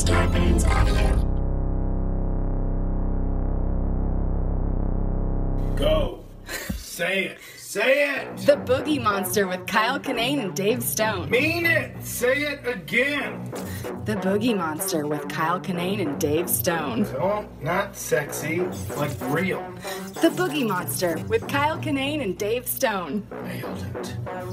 happens on you. Go. Say it. Say it. The Boogie Monster with Kyle Kinane and Dave Stone. Mean it. Say it again. The Boogie Monster with Kyle Kinane and Dave Stone. No, not sexy, like real. The Boogie Monster with Kyle Kinane and Dave Stone. Nailed it.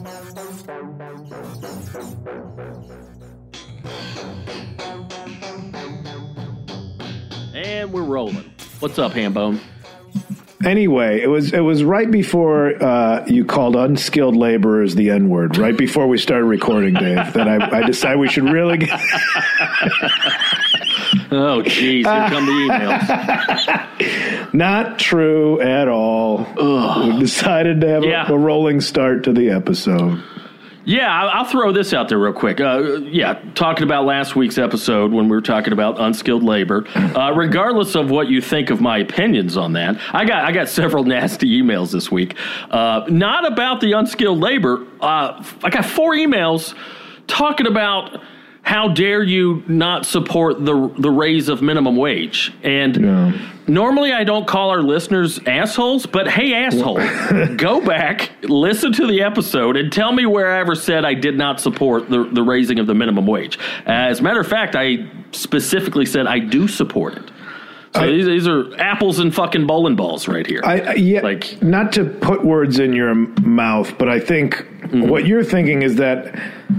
And we're rolling. What's up, Hambone? Anyway, it was right before you called unskilled laborers the N-word, right before we started recording, Dave, that I decided we should really get... Oh, jeez, here come the emails. Not true at all. Ugh. We decided to have a rolling start to the episode. Yeah, I'll throw this out there real quick. Talking about last week's episode when we were talking about unskilled labor. Regardless of what you think of my opinions on that, I got several nasty emails this week. Not about the unskilled labor. I got 4 emails talking about how dare you not support the raise of minimum wage. And normally I don't call our listeners assholes, but hey, asshole, go back, listen to the episode, and tell me where I ever said I did not support the raising of the minimum wage. As a matter of fact, I specifically said I do support it. So these are apples and fucking bowling balls right here. Not to put words in your mouth, but I think what you're thinking is that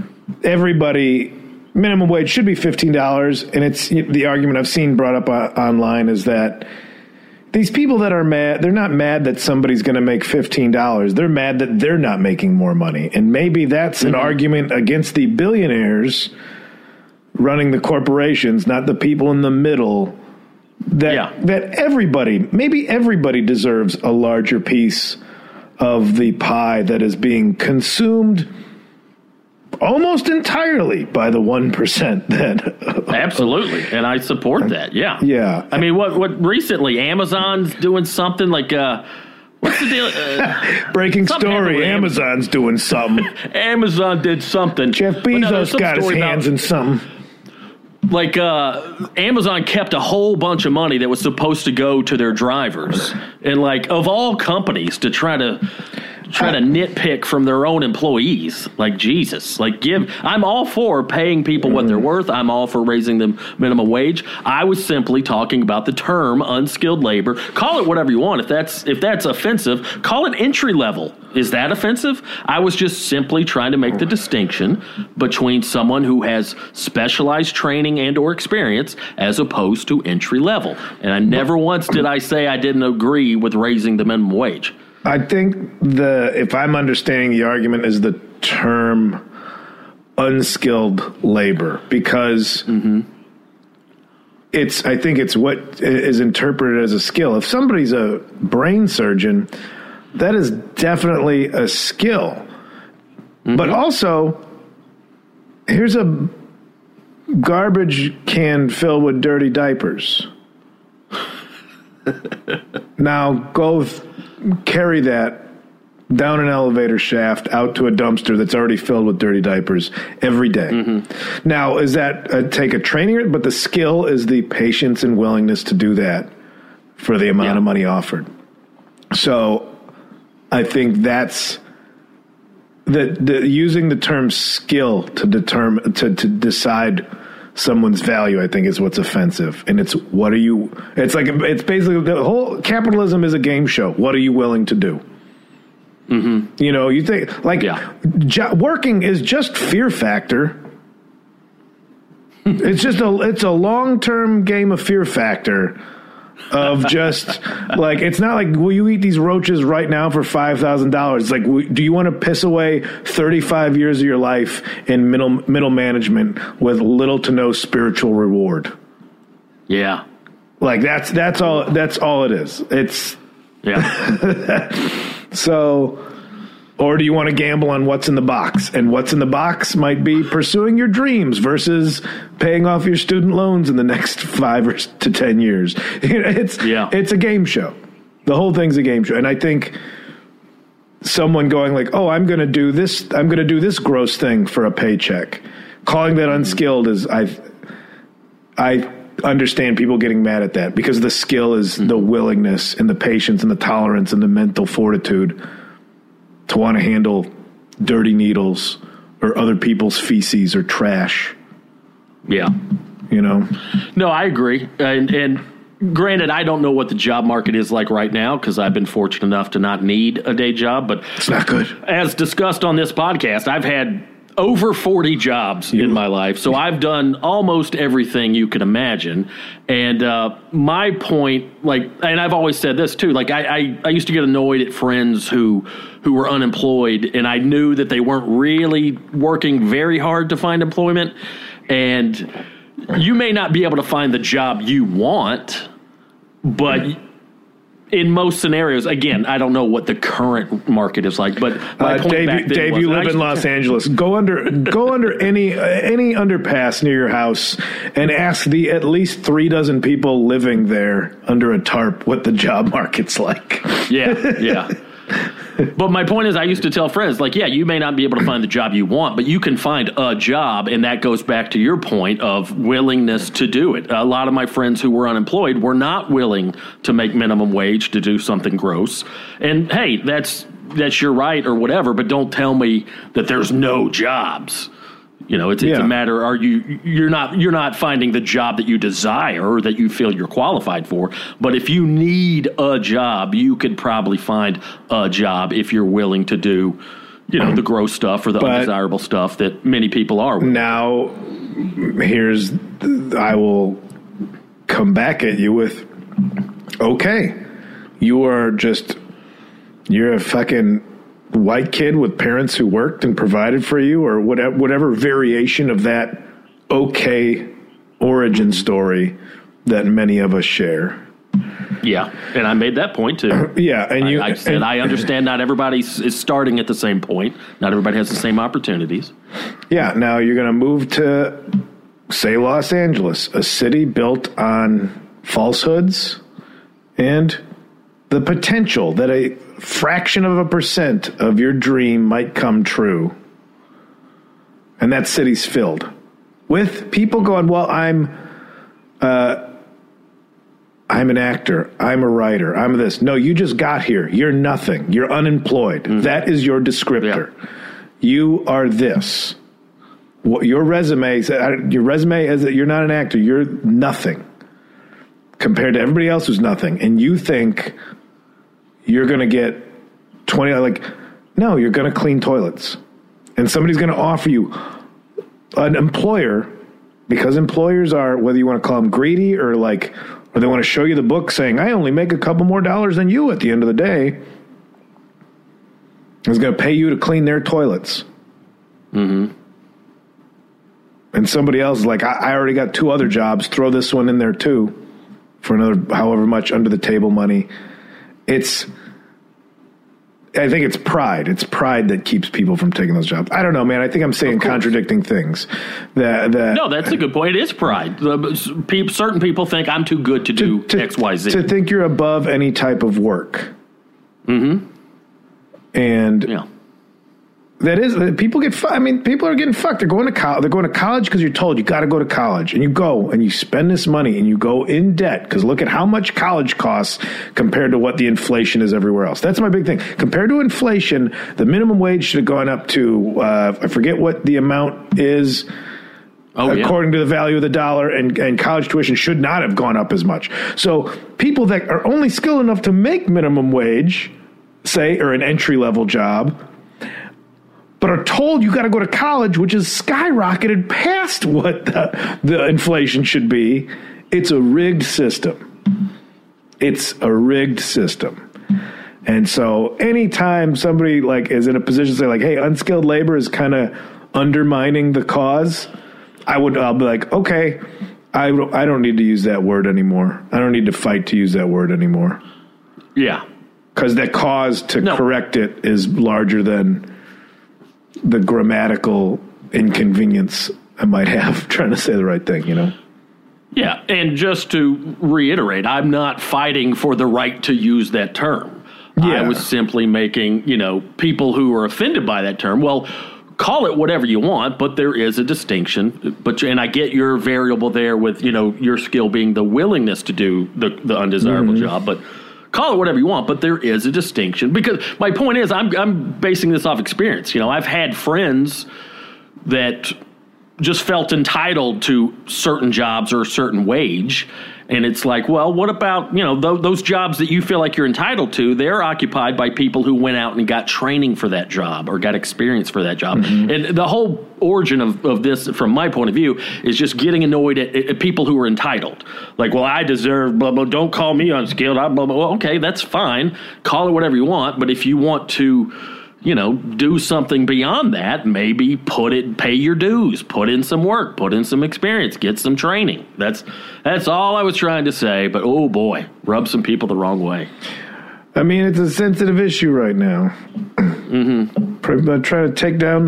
minimum wage should be $15, and it's the argument I've seen brought up online is that these people that are mad, they're not mad that somebody's going to make $15. They're mad that they're not making more money, and maybe that's an argument against the billionaires running the corporations, not the people in the middle. That everybody deserves a larger piece of the pie that is being consumed almost entirely by the 1% that absolutely, and I support that. Yeah. I mean, what recently Amazon's doing something like what's the deal? Breaking story: Amazon's doing something. Amazon did something. Jeff Bezos got his hands in something. Like Amazon kept a whole bunch of money that was supposed to go to their drivers, and like of all companies to try to nitpick from their own employees. Like, Jesus, I'm all for paying people what they're worth. I'm all for raising the minimum wage. I was simply talking about the term unskilled labor. Call it whatever you want. If that's offensive, call it entry level. Is that offensive? I was just simply trying to make the distinction between someone who has specialized training and or experience as opposed to entry level. And I never once did I say I didn't agree with raising the minimum wage. I think if I'm understanding the argument, is the term unskilled labor, because I think it's what is interpreted as a skill. If somebody's a brain surgeon, that is definitely a skill. But also, here's a garbage can filled with dirty diapers. Now go carry that down an elevator shaft out to a dumpster that's already filled with dirty diapers every day. Now, is that take a training? But the skill is the patience and willingness to do that for the amount of money offered. So I think that's using the term skill to determine to decide someone's value, I think, is what's offensive. And it's it's basically the whole capitalism is a game show. What are you willing to do? You know, you think working is just fear factor. It's a long-term game of fear factor of just like, it's not like, will you eat these roaches right now for $5,000? It's like, do you want to piss away 35 years of your life in middle management with little to no spiritual reward? Yeah. Like that's all it is. It's so, or do you want to gamble on what's in the box? And what's in the box might be pursuing your dreams versus paying off your student loans in the next 5 to 10 years. It's a game show. The whole thing's a game show. And I think someone going like, oh, I'm going to do this gross thing for a paycheck, calling that unskilled is, I understand people getting mad at that because the skill is the willingness and the patience and the tolerance and the mental fortitude to want to handle dirty needles or other people's feces or trash. Yeah. You know? No, I agree. And granted, I don't know what the job market is like right now because I've been fortunate enough to not need a day job. But it's not good. As discussed on this podcast, I've had over 40 jobs in my life. So I've done almost everything you could imagine. And my point, and I've always said this too, I used to get annoyed at friends who were unemployed, and I knew that they weren't really working very hard to find employment. And you may not be able to find the job you want, but in most scenarios, again, I don't know what the current market is like, but my point back then Dave, was, you live in Los Angeles. Go under any underpass near your house and ask the at least 36 people living there under a tarp what the job market's like. Yeah. But my point is, I used to tell friends, you may not be able to find the job you want, but you can find a job, and that goes back to your point of willingness to do it. A lot of my friends who were unemployed were not willing to make minimum wage to do something gross. And, hey, that's your right or whatever, but don't tell me that there's no jobs. It's a matter, you're not finding the job that you desire or that you feel you're qualified for. But if you need a job, you could probably find a job if you're willing to do, the gross stuff or the undesirable stuff that many people are. Now, I will come back at you with, okay, you're a fucking white kid with parents who worked and provided for you, or whatever variation of that okay origin story that many of us share. Yeah, and I made that point too. Yeah, and I said I understand not everybody is starting at the same point. Not everybody has the same opportunities. Yeah, now you're going to move to, say, Los Angeles, a city built on falsehoods and the potential that a fraction of a percent of your dream might come true. And that city's filled with people going, well, I'm an actor. I'm a writer. I'm this. No, you just got here. You're nothing. You're unemployed. Mm-hmm. That is your descriptor. Yeah. You are this. Your resume is that you're not an actor. You're nothing compared to everybody else who's nothing. And you think you're going to get 20, no, you're going to clean toilets. And somebody's going to offer you an employer, because employers are, whether you want to call them greedy or they want to show you the book saying, I only make a couple more dollars than you at the end of the day, is going to pay you to clean their toilets. Mm-hmm. And somebody else is like, I already got 2 other jobs. Throw this one in there too for another however much under the table money. I think it's pride. It's pride that keeps people from taking those jobs. I don't know, man. I think I'm saying contradicting things. No, that's a good point. It is pride. Certain people think I'm too good to do X, Y, Z. To think you're above any type of work. Mm-hmm. And that is, people get. People are getting fucked. They're going to college. They're going to college because you're told you got to go to college, and you go and you spend this money and you go in debt because look at how much college costs compared to what the inflation is everywhere else. That's my big thing. Compared to inflation, the minimum wage should have gone up to I forget what the amount is. According to the value of the dollar, and college tuition should not have gone up as much. So people that are only skilled enough to make minimum wage, say, or an entry level job, but are told you got to go to college, which is skyrocketed past what the inflation should be. It's a rigged system. It's a rigged system. And so anytime somebody is in a position to say hey, unskilled labor is kind of undermining the cause, I'll be like, okay, I don't need to use that word anymore. I don't need to fight to use that word anymore. Yeah. Because the cause to correct it is larger than the grammatical inconvenience I might have trying to say the right thing, Yeah, and just to reiterate, I'm not fighting for the right to use that term. Yeah. I was simply making, people who are offended by that term, well, call it whatever you want, but there is a distinction. And I get your variable there with, your skill being the willingness to do the undesirable job, but call it whatever you want, but there is a distinction. Because my point is, I'm basing this off experience. I've had friends that just felt entitled to certain jobs or a certain wage. And it's like, well, what about, those jobs that you feel like you're entitled to? They're occupied by people who went out and got training for that job or got experience for that job. Mm-hmm. And the whole origin of this, from my point of view, is just getting annoyed at people who are entitled. Like, well, I deserve blah, blah, don't call me unskilled. Blah, blah, blah. Well, okay, that's fine. Call it whatever you want. But if you want to, do something beyond that, maybe pay your dues, put in some work, put in some experience, get some training. That's all I was trying to say, but oh boy, rub some people the wrong way. I mean, it's a sensitive issue right now. Mm-hmm. Try to take down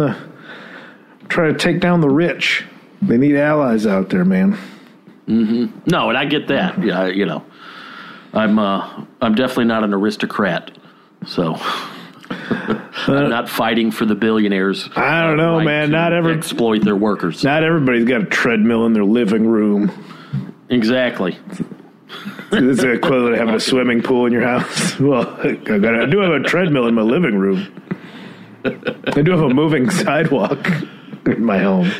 the rich. They need allies out there, man. Mm-hmm. No, and I get that. Yeah, I'm definitely not an aristocrat, so I'm not fighting for the billionaires. I don't know, man. Not exploit their workers. Not everybody's got a treadmill in their living room. Exactly. It's the equivalent of having a swimming pool in your house. Well, I do have a treadmill in my living room. I do have a moving sidewalk in my home.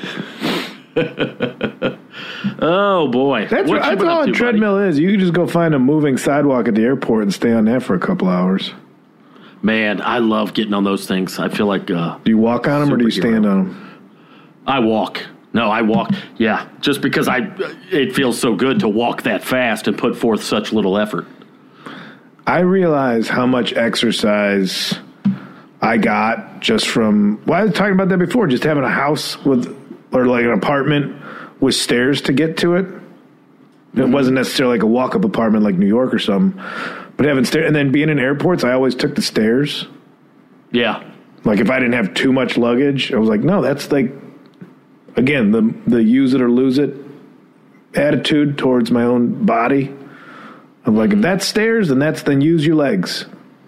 Oh boy, that's all a treadmill is. You can just go find a moving sidewalk at the airport and stay on that for a couple hours. Man, I love getting on those things. I feel like... do you walk on them or do you stand on them? I walk. No, I walk. Yeah, just because it feels so good to walk that fast and put forth such little effort. I realize how much exercise I got just from... Well, I was talking about that before, just having a house or like an apartment with stairs to get to it. Mm-hmm. It wasn't necessarily like a walk-up apartment like New York or something. But having stairs, and then being in airports, I always took the stairs. Yeah. Like if I didn't have too much luggage, I was like, no, that's like, again, the use it or lose it attitude towards my own body. I'm like, if that's stairs, then use your legs.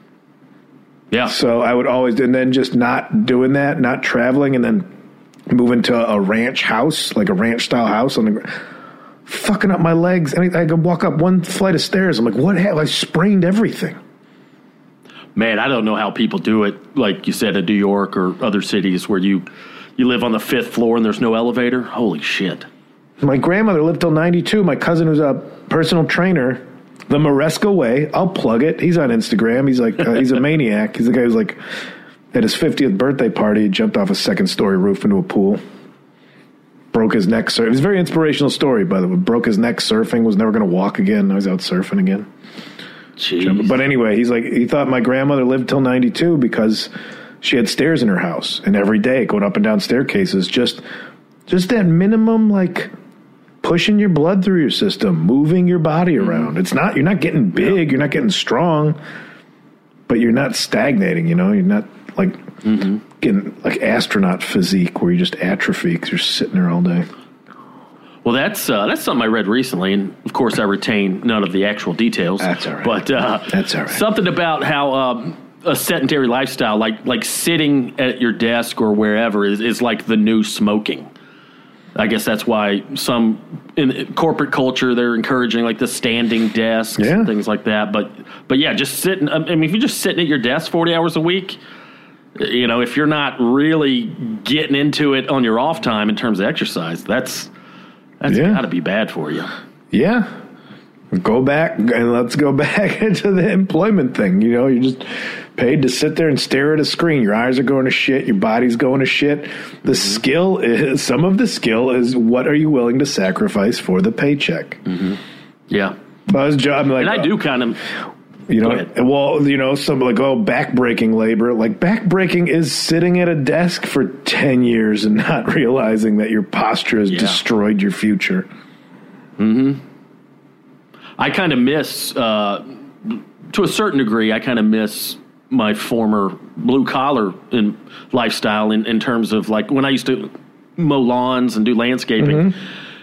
Yeah. So I would always, and then just not doing that, not traveling, and then moving to a ranch house, like a ranch style house on the fucking up my legs. I could walk up one flight of stairs. I'm like, what happened? I sprained everything. Man, I don't know how people do it, like you said, in New York or other cities where you live on the 5th floor and there's no elevator. Holy shit. My grandmother lived till 92. My cousin was a personal trainer, the Maresca Way. I'll plug it. He's on Instagram. He's like, he's a maniac. He's the guy who's like, at his 50th birthday party, he jumped off a 2nd-story roof into a pool. Broke his neck surfing. It was a very inspirational story, by the way. Broke his neck surfing, was never going to walk again. Now he's out surfing again. Jeez. But anyway, he thought my grandmother lived till 92 because she had stairs in her house. And every day, going up and down staircases, just that minimum, like, pushing your blood through your system, moving your body around. Mm-hmm. You're not getting big, you're not getting strong, but you're not stagnating, You're not, like... Mm-hmm. Getting like astronaut physique where you just atrophy because you're sitting there all day. Well, that's something I read recently, and of course I retain none of the actual details. That's all right. But that's all right. Something about how a sedentary lifestyle, like sitting at your desk or wherever, is like the new smoking. I guess that's why some in corporate culture they're encouraging like the standing desks and things like that. But yeah, just sitting. I mean, if you're just sitting at your desk 40 hours a week. If you're not really getting into it on your off time in terms of exercise, that's got to be bad for you. Yeah. Go back and let's go back into the employment thing. You're just paid to sit there and stare at a screen. Your eyes are going to shit. Your body's going to shit. Some of the skill is what are you willing to sacrifice for the paycheck? Mm-hmm. Yeah. And I do kind of... some like, back-breaking labor. Like, back-breaking is sitting at a desk for 10 years and not realizing that your posture has destroyed your future. Mm-hmm. I kind of miss, to a certain degree, I kind of miss my former blue-collar lifestyle in terms of, like, when I used to mow lawns and do landscaping. Mm-hmm.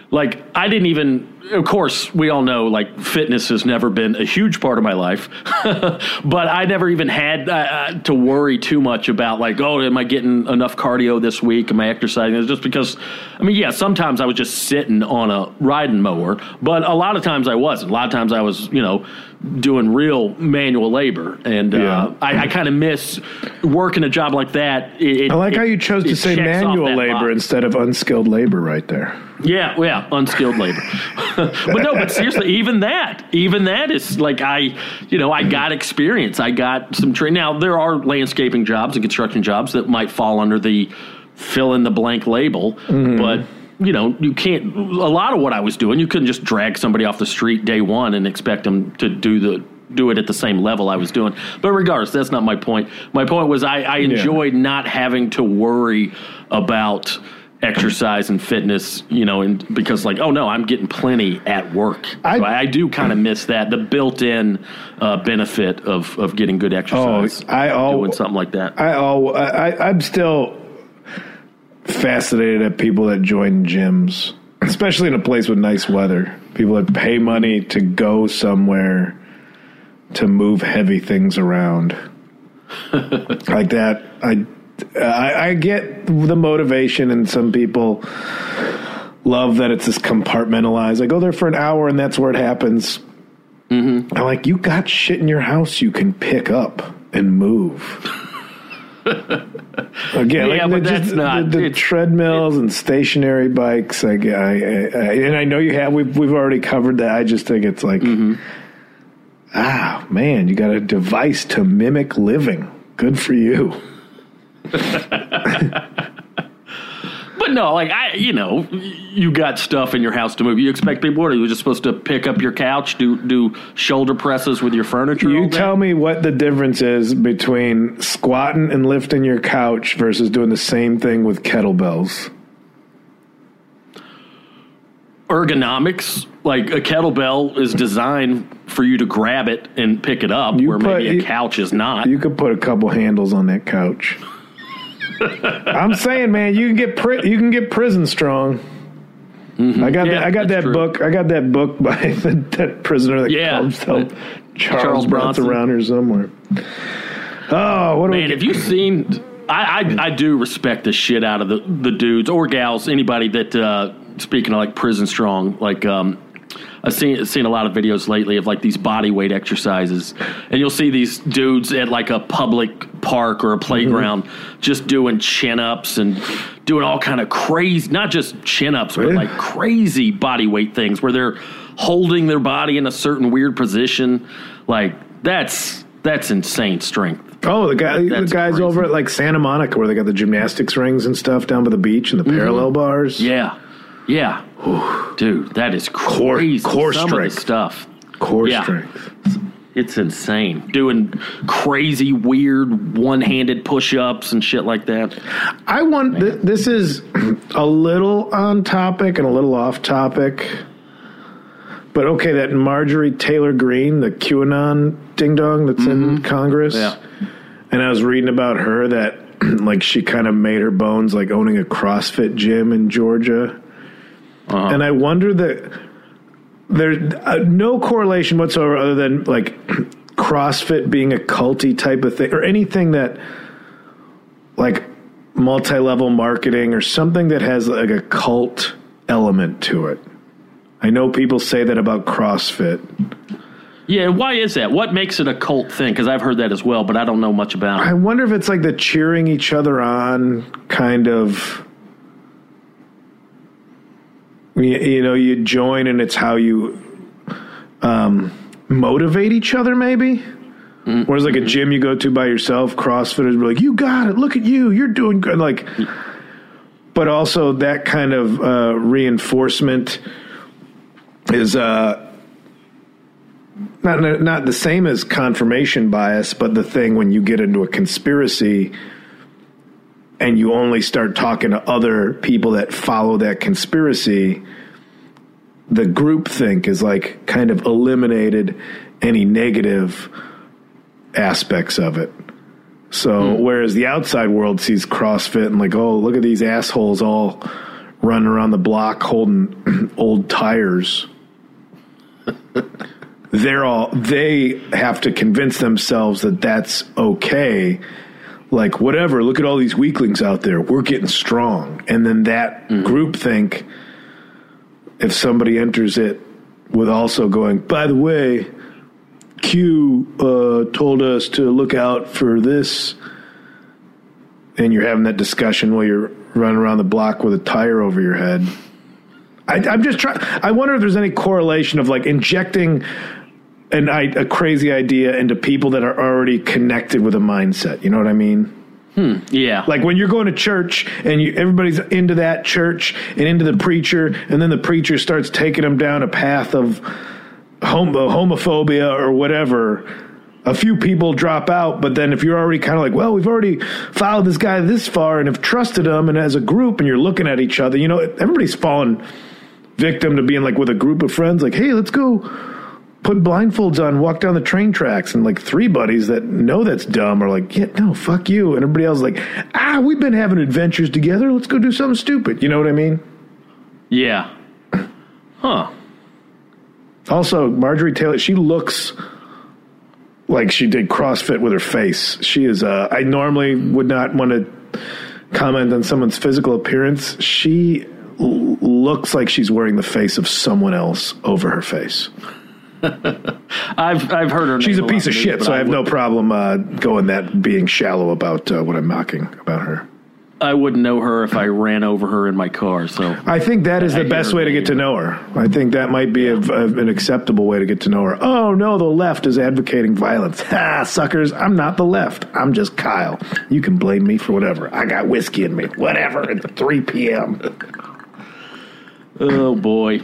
like, I didn't even, of course, we all know, like, fitness has never been a huge part of my life, but I never even had to worry too much about, like, oh, am I getting enough cardio this week? Am I exercising? It's just because, I mean, yeah, sometimes I was just sitting on a riding mower, but a lot of times I wasn't. A lot of times I was, you know, doing real manual labor, and I kind of miss working a job like that. I like how you chose to say manual labor instead of unskilled labor right there. Yeah, unskilled labor. But seriously, even that is like, I got experience. I got some training. Now, there are landscaping jobs and construction jobs that might fall under the fill in the blank label, but you know, you can't, a lot of what I was doing, you couldn't just drag somebody off the street day one and expect them to do it at the same level I was doing. But regardless, that's not my point. My point was I enjoyed not having to worry about exercise and fitness, you know, and because, like, oh no, I'm getting plenty at work. So I do kind of miss that, the built-in benefit of getting good exercise. Doing something like that. I'm still fascinated at people that join gyms, especially in a place with nice weather. People that pay money to go somewhere to move heavy things around like that. I get the motivation, and some people love that it's this compartmentalized. I go there for an hour and that's where it happens. I'm like, you got shit in your house you can pick up and move. Again, yeah, like but that's not the treadmills and stationary bikes. And I know you have. We've already covered that. I just think it's like, man, you got a device to mimic living. Good for you. But no, like, you got stuff in your house to move. You expect people, what are you just supposed to pick up your couch, do shoulder presses with your furniture? You tell me what the difference is between squatting and lifting your couch versus doing the same thing with kettlebells. Ergonomics, like a kettlebell is designed for you to grab it and pick it up, maybe a couch is not. You could put a couple handles on that couch. I'm saying, man, you can get prison strong. I got that true. Book. I got that book by that prisoner that comes to Charles Bronson around here somewhere. Oh, what man! Have you seen? I do respect the shit out of the dudes or gals, anybody that speaking of like prison strong, like I've seen a lot of videos lately of like these body weight exercises, and you'll see these dudes at like a public park or a playground just doing chin-ups and doing all kind of crazy, not just chin-ups, but like crazy body weight things where they're holding their body in a certain weird position. Like that's insane strength. Oh, the guys crazy. Over at like Santa Monica where they got the gymnastics rings and stuff down by the beach and the parallel bars. Yeah. Dude, that is crazy. Core Some strength. of the stuff. Core strength. It's insane. Doing crazy, weird, one-handed push-ups and shit like that. I want this is a little on topic and a little off topic. But okay, that Marjorie Taylor Greene, the QAnon ding-dong that's in Congress. Yeah. And I was reading about her that like she kind of made her bones like owning a CrossFit gym in Georgia. And I wonder that there's no correlation whatsoever other than like CrossFit being a culty type of thing or anything that like multi-level marketing or something that has like a cult element to it. I know people say that about CrossFit. Yeah, why is that? What makes it a cult thing? Because I've heard that as well, but I don't know much about it. I wonder if it's like the cheering each other on kind of... You know, you join and it's how you motivate each other, maybe. Whereas like a gym you go to by yourself, CrossFitters be like, you got it, look at you, you're doing good. Like, but also that kind of reinforcement is not the same as confirmation bias, but the thing when you get into a conspiracy and you only start talking to other people that follow that conspiracy, the groupthink is like kind of eliminated any negative aspects of it. So whereas the outside world sees CrossFit and like, oh, look at these assholes all running around the block holding old tires. They have to convince themselves that that's okay. Like, whatever, look at all these weaklings out there. We're getting strong. And then that groupthink, if somebody enters it with also going, by the way, Q told us to look out for this, and you're having that discussion while you're running around the block with a tire over your head. I'm just trying. I wonder if there's any correlation of like injecting a crazy idea into people that are already connected with a mindset. You know what I mean? Yeah. Like when you're going to church and everybody's into that church and into the preacher, and then the preacher starts taking them down a path of homophobia or whatever. A few people drop out, but then if you're already kind of like, well, we've already followed this guy this far and have trusted him, and as a group, and you're looking at each other, everybody's fallen victim to being like with a group of friends, like, hey, let's go put blindfolds on, walk down the train tracks, and like three buddies that know that's dumb are like, yeah, no, fuck you, and everybody else is like, we've been having adventures together, let's go do something stupid. You know what I mean? Yeah. Huh. Also, Marjorie Taylor, she looks like she did CrossFit with her face. She is, I normally would not want to comment on someone's physical appearance. She looks like she's wearing the face of someone else over her face. I've heard her name. She's a piece of shit, so I have no problem being shallow about what I'm mocking about her. I wouldn't know her if I ran over her in my car. So I think that is the best way to get to know her. I think that might be an acceptable way to get to know her. Oh, no, the left is advocating violence. Ha, suckers, I'm not the left. I'm just Kyle. You can blame me for whatever. I got whiskey in me. Whatever. It's 3 p.m. Oh, boy.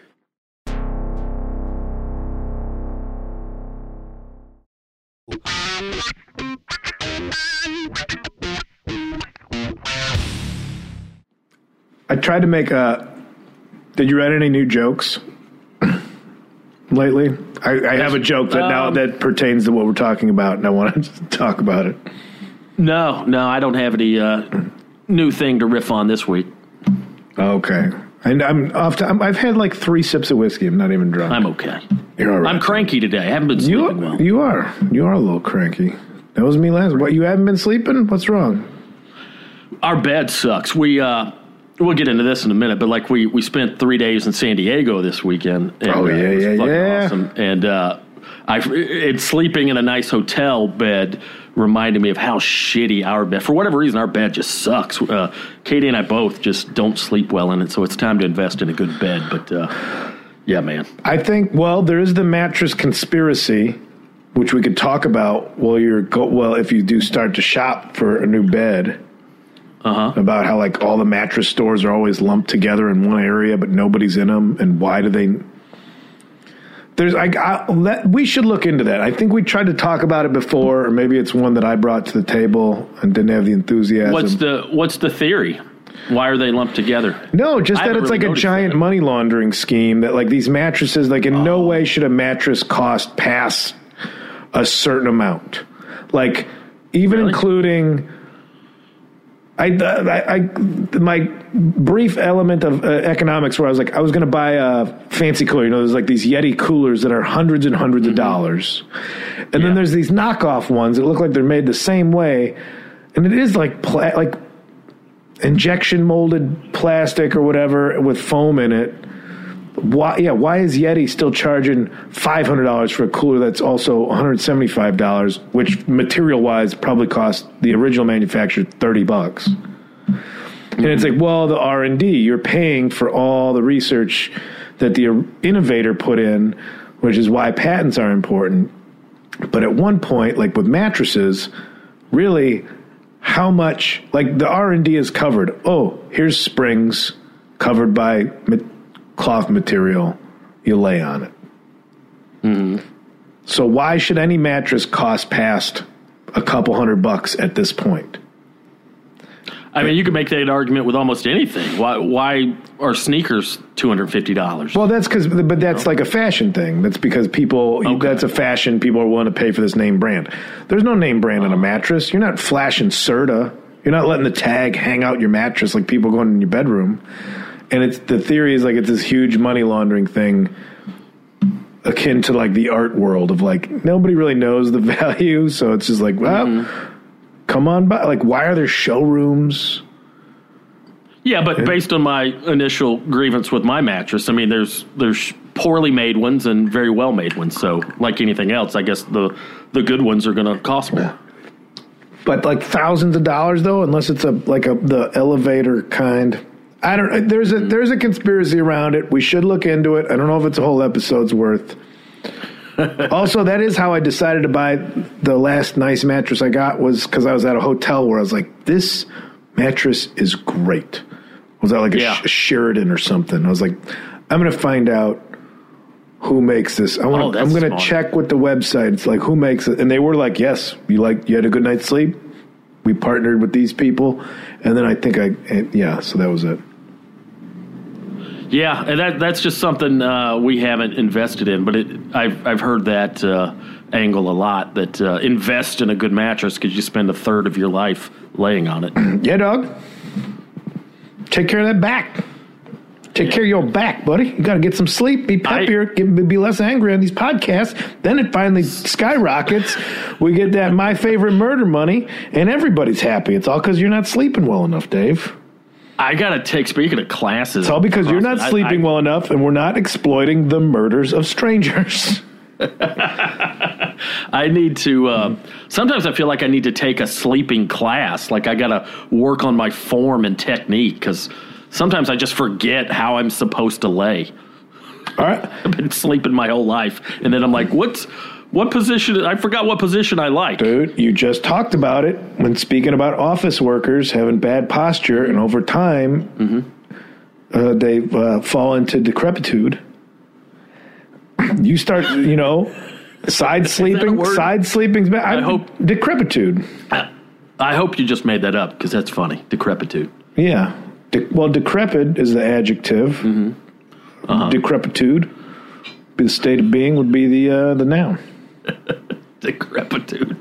I tried to make did you write any new jokes lately? I have a joke that now that pertains to what we're talking about, and I want to talk about it. No, I don't have any new thing to riff on this week. Okay. And I've had like 3 sips of whiskey. I'm not even drunk. I'm okay. You're all right. I'm cranky today. I haven't been sleeping well. You are a little cranky. That was me last. What, you haven't been sleeping? What's wrong? Our bed sucks. We'll get into this in a minute, but like we spent 3 days in San Diego this weekend. And, it was awesome. And sleeping in a nice hotel bed reminded me of how shitty our bed. For whatever reason, our bed just sucks. Katie and I both just don't sleep well in it, so it's time to invest in a good bed. But yeah, man. I think there is the mattress conspiracy, which we could talk about if you do start to shop for a new bed. About how like all the mattress stores are always lumped together in one area, but nobody's in them, and why do they? We should look into that. I think we tried to talk about it before, or maybe it's one that I brought to the table and didn't have the enthusiasm. What's the theory? Why are they lumped together? No, just that it's like a giant money laundering scheme. That like these mattresses, like in no way should a mattress cost past a certain amount. Like even including. My brief element of economics where I was going to buy a fancy cooler. There's like these Yeti coolers that are hundreds and hundreds of dollars. And then there's these knockoff ones that look like they're made the same way. And it is like injection molded plastic or whatever with foam in it. Why is Yeti still charging $500 for a cooler that's also $175, which material-wise probably cost the original manufacturer $30? And it's like, well, the R&D, you're paying for all the research that the innovator put in, which is why patents are important. But at one point, like with mattresses, really, how much, like the R&D is covered. Oh, here's springs covered by cloth material, you lay on it. Mm-hmm. So why should any mattress cost past a couple $100 at this point? I mean, you could make that argument with almost anything. Why are sneakers $250? Well, that's like a fashion thing. That's because that's a fashion. People are willing to pay for this name brand. There's no name brand on a mattress. You're not flashing Serta. You're not letting the tag hang out your mattress like people going in your bedroom. And the theory is like it's this huge money laundering thing akin to like the art world of like nobody really knows the value. So it's just like, well, come on by. Like, why are there showrooms? Yeah, but based on my initial grievance with my mattress, I mean, there's poorly made ones and very well made ones. So, like anything else, I guess the good ones are going to cost more. But like thousands of dollars though, unless it's the elevator kind. I don't. There's a conspiracy around it. We should look into it. I don't know if it's a whole episode's worth. Also, that is how I decided to buy the last nice mattress I got, was because I was at a hotel where I was like, this mattress is great. Was that like a Sheridan or something? I was like, I'm going to find out who makes this. I'm going to check with the website. It's like, who makes it? And they were like, yes, you had a good night's sleep. We partnered with these people. And then I think so that was it. Yeah, and that's just something we haven't invested in. But I've heard that angle a lot, that invest in a good mattress because you spend a third of your life laying on it. Yeah, dog. Take care of that back. Take care of your back, buddy. You got to get some sleep, be peppier, be less angry on these podcasts. Then it finally skyrockets. We get that My Favorite Murder money, and everybody's happy. It's all because you're not sleeping well enough, Dave. I got to take, speaking of classes. It's all because you're not sleeping well enough, and we're not exploiting the murders of strangers. I need to, sometimes I feel like I need to take a sleeping class. Like I got to work on my form and technique because sometimes I just forget how I'm supposed to lay. All right. I've been sleeping my whole life. And then I'm like, what position? I forgot what position I like. Dude, you just talked about it when speaking about office workers having bad posture, and over time, they fall into decrepitude. You start, side sleeping's bad. I hope decrepitude. I hope you just made that up because that's funny. Decrepitude. Yeah. Decrepit is the adjective. Decrepitude, be the state of being, would be the noun. Decrepitude.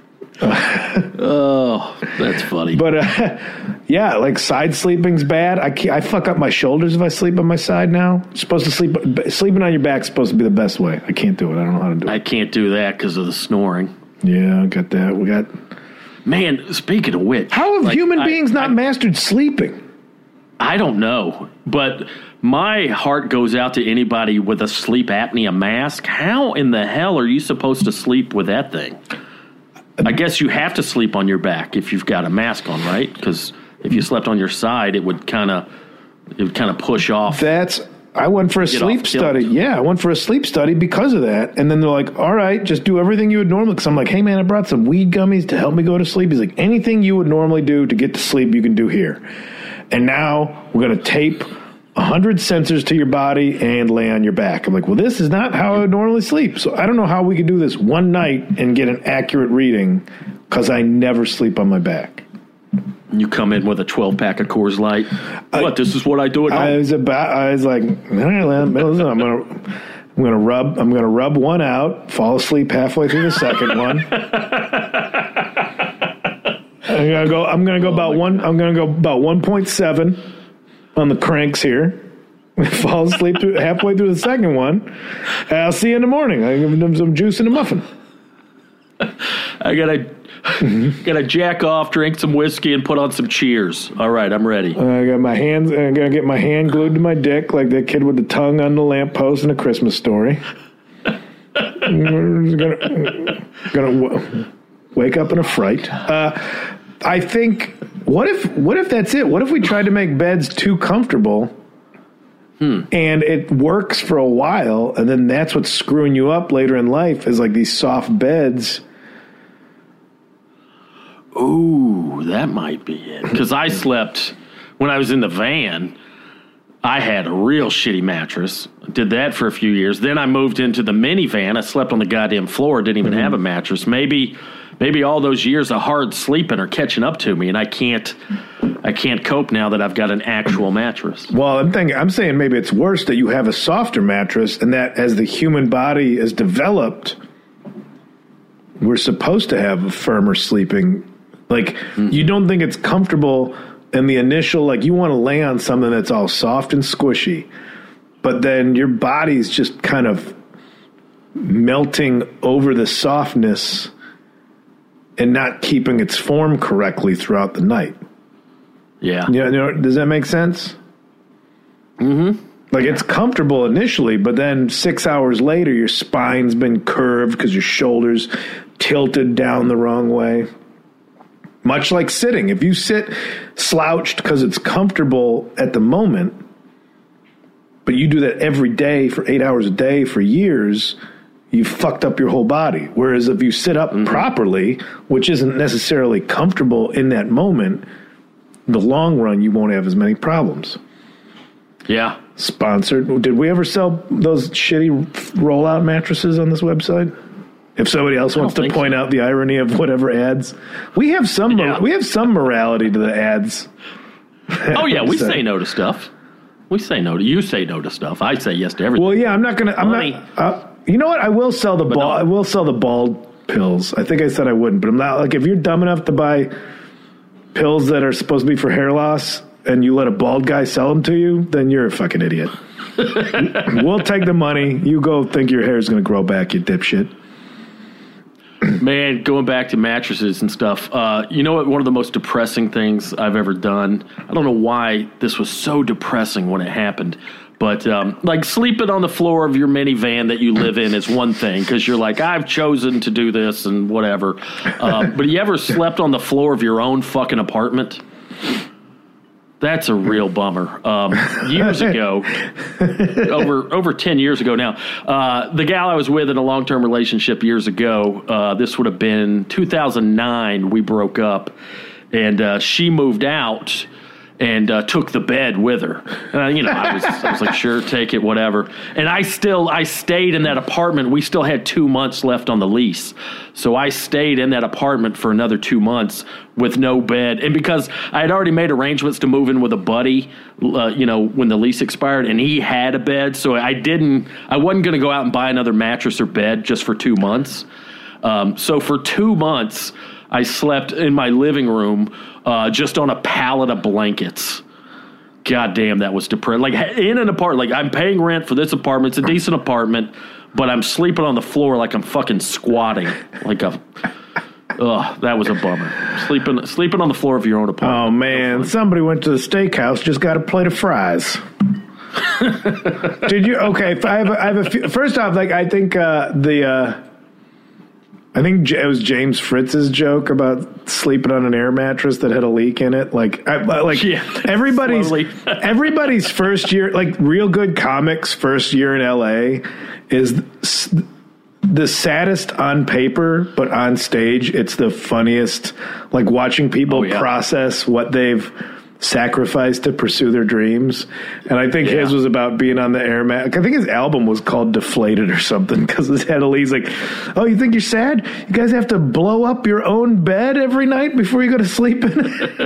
Oh, that's funny. But yeah, like side sleeping's bad. I fuck up my shoulders if I sleep on my side now. Supposed to sleeping on your back is supposed to be the best way. I can't do it. I don't know how to do it. I can't do that because of the snoring. Yeah, I got that. Man, speaking of which, how have human beings not mastered sleeping? I don't know, but my heart goes out to anybody with a sleep apnea mask. How in the hell are you supposed to sleep with that thing? I guess you have to sleep on your back if you've got a mask on, right? Because if you slept on your side, it would kind of push off. I went for a sleep study. Yeah, I went for a sleep study because of that. And then they're like, all right, just do everything you would normally. Because I'm like, hey, man, I brought some weed gummies to help me go to sleep. He's like, anything you would normally do to get to sleep, you can do here. And now we're going to tape 100 sensors to your body and lay on your back. I'm like, well, this is not how I would normally sleep. So I don't know how we could do this one night and get an accurate reading because I never sleep on my back. You come in with a 12-pack of Coors Light. This is what I do at home? I was like, all right, listen, I'm gonna rub one out, fall asleep halfway through the second one. I'm gonna go about 1.7 on the cranks here. Fall asleep halfway through the second one. And I'll see you in the morning. I give them some juice in a muffin. I gotta jack off, drink some whiskey, and put on some Cheers. All right, I'm ready. I got my hands. I'm gonna get my hand glued to my dick like that kid with the tongue on the lamppost in A Christmas Story. Gonna wake up in a fright. I think. What if that's it? What if we tried to make beds too comfortable? And it works for a while, and then that's what's screwing you up later in life is like these soft beds. Ooh, that might be it. Because I slept, when I was in the van, I had a real shitty mattress. Did that for a few years. Then I moved into the minivan. I slept on the goddamn floor, didn't even have a mattress. Maybe all those years of hard sleeping are catching up to me, and I can't cope now that I've got an actual mattress. Well, I'm saying maybe it's worse that you have a softer mattress, and that as the human body is developed, we're supposed to have a firmer sleeping. Like, you don't think it's comfortable and the initial, like, you want to lay on something that's all soft and squishy, but then your body's just kind of melting over the softness and not keeping its form correctly throughout the night. Yeah. You know, does that make sense? Mm-hmm. Like, it's comfortable initially, but then 6 hours later, your spine's been curved because your shoulders tilted down the wrong way. Much like sitting. If you sit slouched because it's comfortable at the moment, but you do that every day for 8 hours a day for years, you fucked up your whole body. Whereas if you sit up properly, which isn't necessarily comfortable in that moment, in the long run, you won't have as many problems. Yeah. Sponsored. Did we ever sell those shitty rollout mattresses on this website? If somebody else wants to point out the irony of whatever ads, we have some morality to the ads. Oh yeah, we say no to stuff. We say no to you. Say no to stuff. I say yes to everything. Well, yeah, I'm not gonna. You know what? I will sell the bald. No. I will sell the bald pills. I think I said I wouldn't, but I'm not. Like, if you're dumb enough to buy pills that are supposed to be for hair loss, and you let a bald guy sell them to you, then you're a fucking idiot. We'll take the money. You go think your hair is going to grow back, you dipshit. Man, going back to mattresses and stuff, you know what? One of the most depressing things I've ever done. I don't know why this was so depressing when it happened, but like sleeping on the floor of your minivan that you live in is one thing because you're like, I've chosen to do this and whatever. But you ever slept on the floor of your own fucking apartment? That's a real bummer. Years ago, over 10 years ago now, the gal I was with in a long-term relationship years ago, this would have been 2009, we broke up, and she moved out and took the bed with her. You know, I was like, sure, take it, whatever. And I stayed in that apartment. We still had 2 months left on the lease. So I stayed in that apartment for another 2 months with no bed. And because I had already made arrangements to move in with a buddy, you know, when the lease expired, and he had a bed. So I wasn't going to go out and buy another mattress or bed just for 2 months. So for 2 months, I slept in my living room just on a pallet of blankets. God damn, that was depressing. Like, in an apartment, like, I'm paying rent for this apartment. It's a decent apartment, but I'm sleeping on the floor like I'm fucking squatting. Like that was a bummer. Sleeping on the floor of your own apartment. Oh, man. Somebody went to the steakhouse, just got a plate of fries. Did you? Okay, I have a few. First off, like, I think I think it was James Fritz's joke about sleeping on an air mattress that had a leak in it. Everybody's first year, like real good comics' first year in LA is the saddest on paper, but on stage, it's the funniest. Like watching people process what they've sacrificed to pursue their dreams. And I think his was about being on the air mat. I think his album was called Deflated or something because his head Lee's like, oh, you think you're sad? You guys have to blow up your own bed every night before you go to sleep in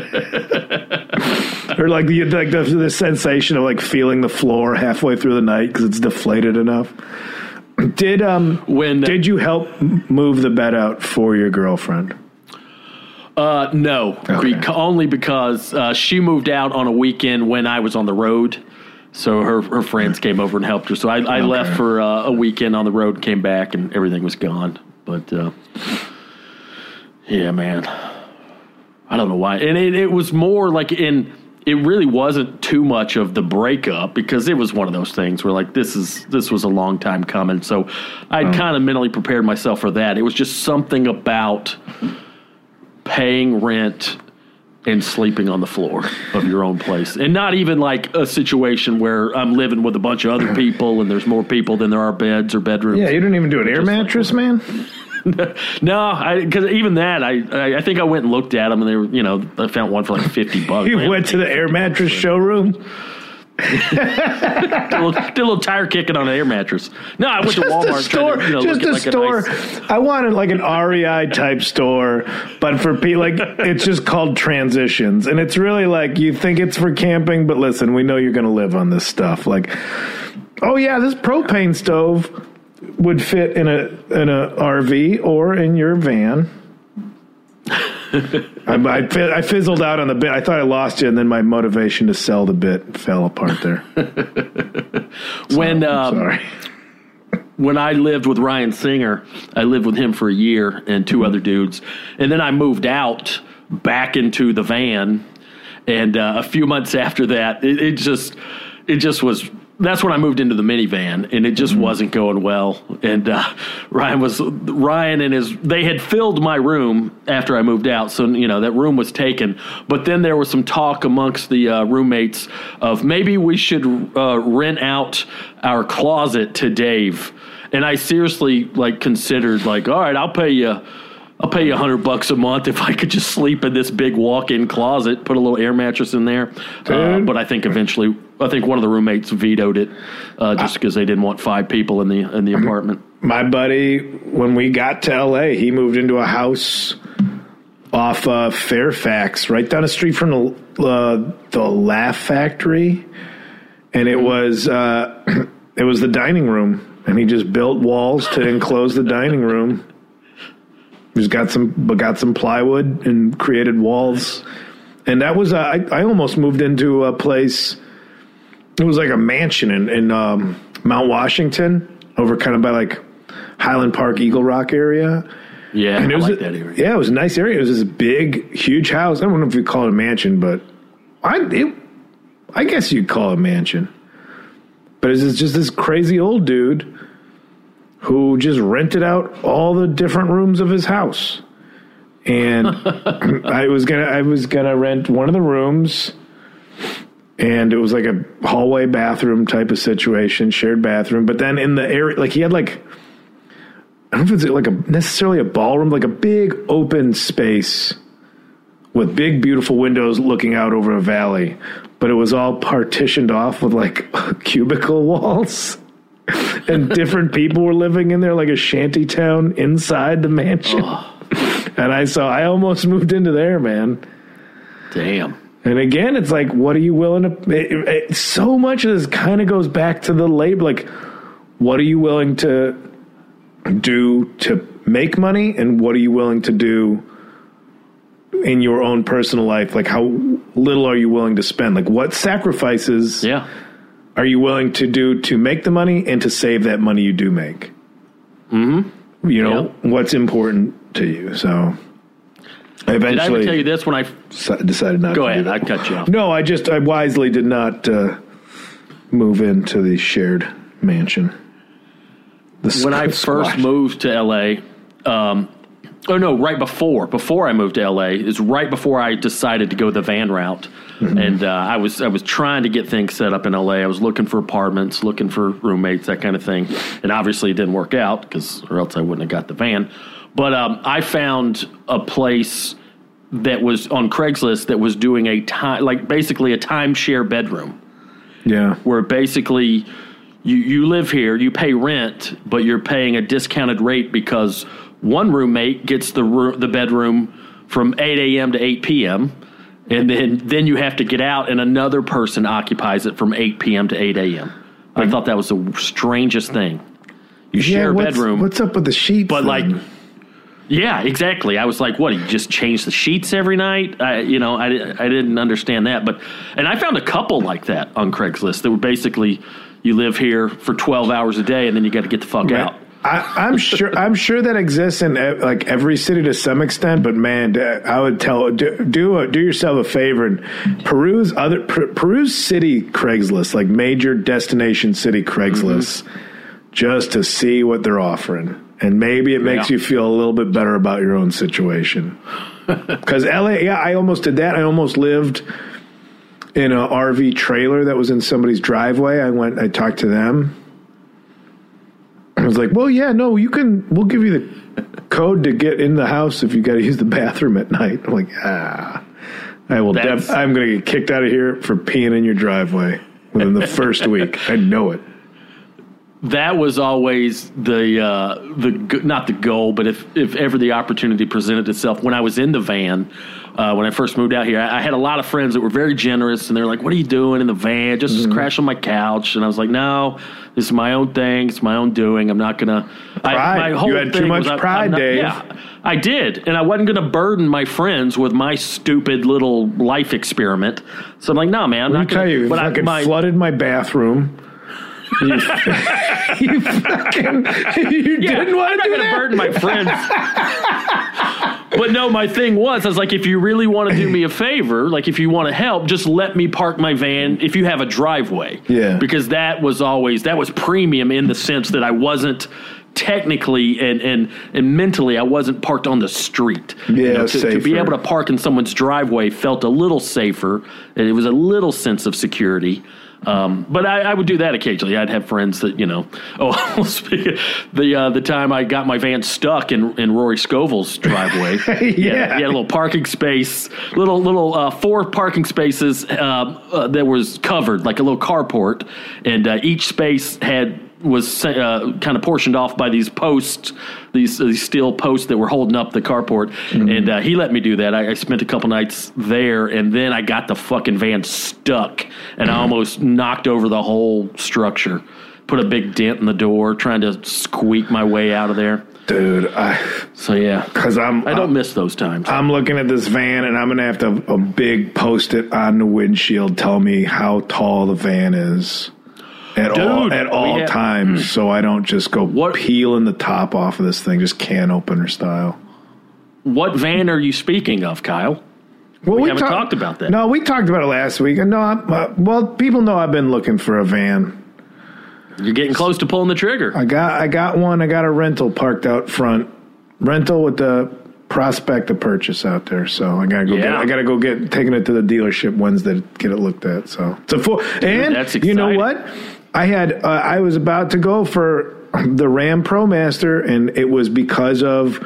it? Or like the sensation of like feeling the floor halfway through the night because it's deflated enough. Did you help move the bed out for your girlfriend? No, only because she moved out on a weekend when I was on the road. So her friends came over and helped her. So I left for a weekend on the road and came back and everything was gone. But, yeah, man, I don't know why. And it was more like it really wasn't too much of the breakup because it was one of those things where like this was a long time coming. So I'd kind of mentally prepared myself for that. It was just something about paying rent and sleeping on the floor of your own place. And not even like a situation where I'm living with a bunch of other people and there's more people than there are beds or bedrooms. Yeah, you didn't even do an air mattress, man? No, because even that, I think I went and looked at them and they were, I found one for like $50. You went to the air mattress showroom? did a little tire kicking on an air mattress. No, I went to Walmart. Just a store. I wanted like an REI type store, but for people, like it's just called Transitions, and it's really like you think it's for camping, but listen, we know you're going to live on this stuff. Like, oh yeah, this propane stove would fit in a RV or in your van. I fizzled out on the bit. I thought I lost you, and then my motivation to sell the bit fell apart there. Sorry. When I lived with Ryan Singer, I lived with him for a year and two other dudes. And then I moved out back into the van. And a few months after that, it just was. That's when I moved into the minivan, and it just wasn't going well. And Ryan and they had filled my room after I moved out, so that room was taken. But then there was some talk amongst the roommates of maybe we should rent out our closet to Dave. And I seriously considered all right, I'll pay you $100 a month if I could just sleep in this big walk-in closet, put a little air mattress in there. But I think eventually, one of the roommates vetoed it just because they didn't want 5 people in the apartment. My buddy, when we got to L.A., he moved into a house off Fairfax, right down the street from the Laugh Factory, and it was the dining room, and he just built walls to enclose the dining room. Just got some plywood and created walls, and that was I almost moved into a place. It was like a mansion in Mount Washington, over kind of by Highland Park, Eagle Rock area. Yeah, and I like that area. Yeah, it was a nice area. It was this big, huge house. I don't know if you call it a mansion, but I guess you'd call it a mansion. But it's just this crazy old dude who just rented out all the different rooms of his house. And I was gonna rent one of the rooms, and it was like a hallway bathroom type of situation, shared bathroom. But then in the area, he had I don't know if it's necessarily a ballroom, a big open space with big beautiful windows looking out over a valley. But it was all partitioned off with cubicle walls. And different people were living in there like a shanty town inside the mansion. Oh. And I almost moved into there, man. Damn. And again, it's what are you willing to... so much of this kind of goes back to the labor. What are you willing to do to make money? And what are you willing to do in your own personal life? How little are you willing to spend? What sacrifices... Yeah. Are you willing to do to make the money and to save that money you do make? Mm-hmm. What's important to you. So I eventually... Did I ever tell you this when I... decided not to Go ahead, do that. I cut you off. No, I wisely did not move into the shared mansion. When I first moved to L.A., right before I moved to L.A., is right before I decided to go the van route. Mm-hmm. And I was trying to get things set up in L.A. I was looking for apartments, looking for roommates, that kind of thing. And obviously it didn't work out or else I wouldn't have got the van. But I found a place that was on Craigslist that was doing basically a timeshare bedroom. Yeah. Where basically you live here, you pay rent, but you're paying a discounted rate because one roommate gets the bedroom from 8 a.m. to 8 p.m., and then you have to get out, and another person occupies it from 8 p.m. to 8 a.m. I thought that was the strangest thing. You share a bedroom. What's up with the sheets? But yeah, exactly. I was like, what? You just change the sheets every night? I didn't understand that. And I found a couple like that on Craigslist that were basically, you live here for 12 hours a day, and then you got to get the fuck out. I'm sure that exists in every city to some extent, but man, I would do yourself a favor and peruse city Craigslist, major destination city Craigslist, just to see what they're offering, and maybe it makes you feel a little bit better about your own situation. Because LA, I almost did that. I almost lived in an RV trailer that was in somebody's driveway. I talked to them. I was like, well, yeah, no, we'll give you the code to get in the house if you got to use the bathroom at night. I'm like, I will. I'm going to get kicked out of here for peeing in your driveway within the first week. I know it. That was always not the goal, but if ever the opportunity presented itself, when I was in the van, when I first moved out here. I had a lot of friends that were very generous, and they're like, "What are you doing in the van? Just crash on my couch." And I was like, "No, this is my own thing. It's my own doing. I'm not gonna." Pride. You had too much pride, Dave. Yeah, I did, and I wasn't going to burden my friends with my stupid little life experiment. So I'm like, "No, man, I'm not going to." You fucking flooded my bathroom. You didn't want to do that. I'm not going to burden my friends. But no, my thing was, I was like, if you really want to do me a favor, like if you want to help, just let me park my van if you have a driveway. Yeah. Because that was premium in the sense that I wasn't technically and mentally, I wasn't parked on the street. Yeah, to be able to park in someone's driveway felt a little safer, and it was a little sense of security. But I would do that occasionally. I'd have friends that, speaking the time I got my van stuck in Rory Scovel's driveway. He had a little parking space, little 4 parking spaces that was covered, like a little carport, and each space was kind of portioned off by these posts, these steel posts that were holding up the carport. Mm-hmm. And he let me do that. I spent a couple nights there, and then I got the fucking van stuck, and I almost knocked over the whole structure. Put a big dent in the door, trying to squeak my way out of there. Dude, because I don't miss those times. I'm looking at this van, and I'm going to have to have a big Post-it on the windshield tell me how tall the van is. At all times, so I don't just go peeling the top off of this thing, just can opener style. What van are you speaking of, Kyle? Well, we haven't talked about that. No, we talked about it last week. No, people know I've been looking for a van. You're getting close to pulling the trigger. I got one. I got a rental parked out front. Rental with the prospect of purchase out there. So I gotta go get taking it to the dealership Wednesday to get it looked at. So it's a full. And that's exciting. You know what? I was about to go for the Ram ProMaster, and it was because of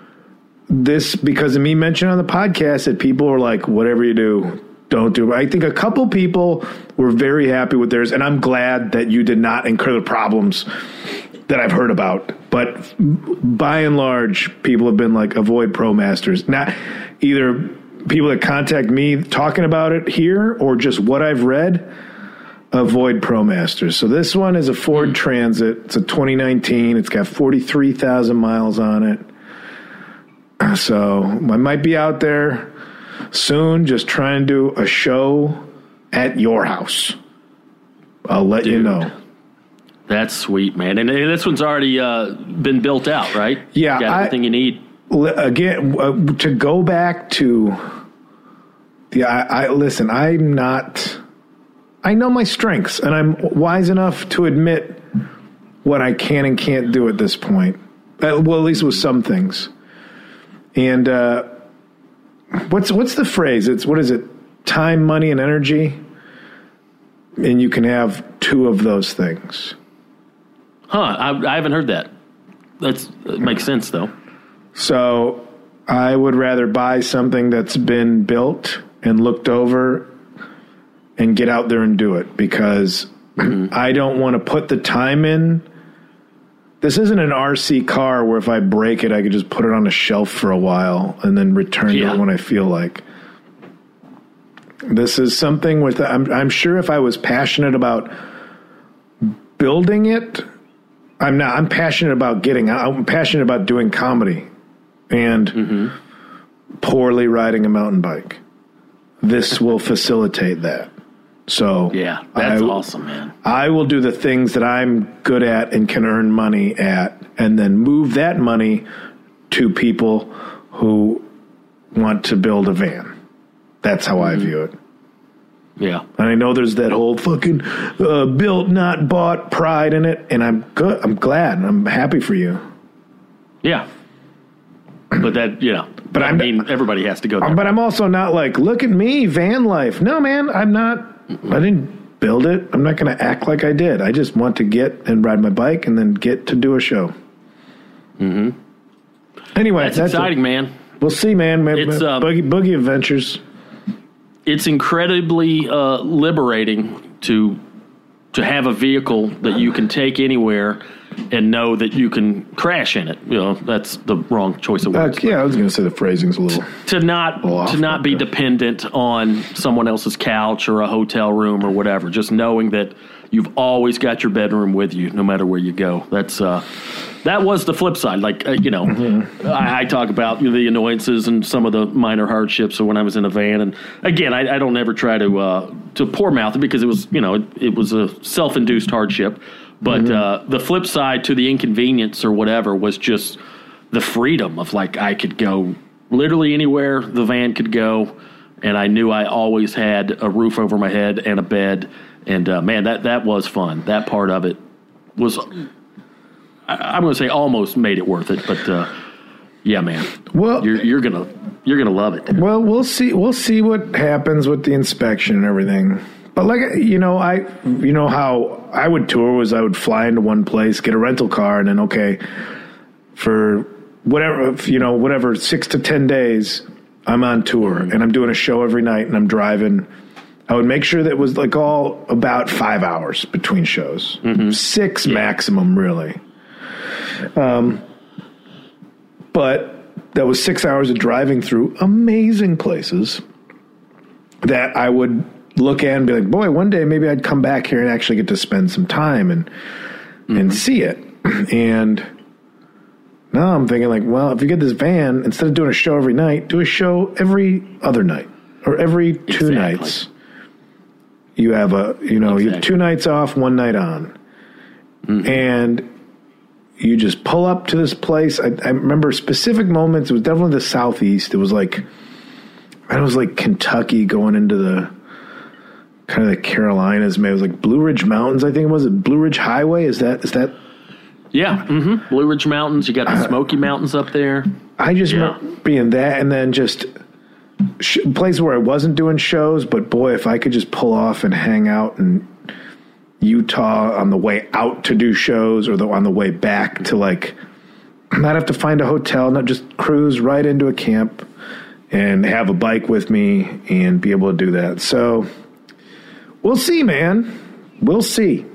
me mentioning on the podcast that people were like, whatever you do, don't do it. I think a couple people were very happy with theirs, and I'm glad that you did not incur the problems that I've heard about. But by and large, people have been like, avoid ProMasters. Not either people that contact me talking about it here or just what I've read. Avoid ProMasters. So this one is a Ford Transit. It's a 2019. It's got 43,000 miles on it. So I might be out there soon just trying to do a show at your house. I'll let you know. That's sweet, man. And this one's already been built out, right? Yeah. You got everything you need. Again, to go back to... listen, I know my strengths, and I'm wise enough to admit what I can and can't do at this point. Well, at least with some things. And what's the phrase? What is it? Time, money, and energy. And you can have 2 of those things. Huh? I haven't heard that. That makes sense, though. So I would rather buy something that's been built and looked over and get out there and do it, because I don't want to put the time in. This isn't an RC car where if I break it, I could just put it on a shelf for a while and then return to it when I feel like. This is something with, I'm sure if I was passionate about building it, I'm not. I'm passionate about I'm passionate about doing comedy and poorly riding a mountain bike. This will facilitate that. So yeah, that's awesome, man. I will do the things that I'm good at and can earn money at, and then move that money to people who want to build a van. That's how I view it. Yeah. And I know there's that whole fucking built, not bought pride in it, and I'm good. I'm glad. I'm happy for you. Yeah. But that, but I mean, everybody has to go there. But I'm also not like, look at me, van life. No, man, I'm not. I didn't build it. I'm not going to act like I did. I just want to get and ride my bike and then get to do a show. Mm-hmm. Anyway, that's exciting, man. We'll see, man. It's boogie adventures. It's incredibly liberating to to have a vehicle that you can take anywhere and know that you can crash in it. That's the wrong choice of words. I was going to say the phrasing's a little to not be dependent on someone else's couch or a hotel room or whatever. Just knowing that you've always got your bedroom with you, no matter where you go. That was the flip side. Like I talk about the annoyances and some of the minor hardships of when I was in a van. And again, I don't ever try to poor mouth it because it was it was a self-induced hardship. But the flip side to the inconvenience or whatever was just the freedom of I could go literally anywhere the van could go, and I knew I always had a roof over my head and a bed. And man, that was fun. That part of it was, I'm going to say, almost made it worth it. But yeah, man, well, you're gonna love it. Well, we'll see what happens with the inspection and everything. But how I would tour was I would fly into one place, get a rental car, and then for whatever 6 to 10 days, I'm on tour and I'm doing a show every night and I'm driving. I would make sure that it was all about 5 hours between shows, 6 maximum, really. But that was 6 hours of driving through amazing places that I would look at and be like, boy, one day maybe I'd come back here and actually get to spend some time and see it. And now I'm thinking well, if you get this van, instead of doing a show every night, do a show every other night or every 2 nights. You have you have 2 nights off, 1 night on. And you just pull up to this place. I remember specific moments. It was definitely the Southeast. It was like Kentucky going into the kind of the Carolinas. Maybe it was like Blue Ridge Mountains, I think it was. Blue Ridge Highway? Is that? Yeah. Blue Ridge Mountains. You got the Smoky Mountains up there. I just remember being that, and then just place where I wasn't doing shows, but boy, if I could just pull off and hang out in Utah on the way out to do shows or on the way back to not have to find a hotel, not just cruise right into a camp and have a bike with me and be able to do that. So we'll see, man. We'll see.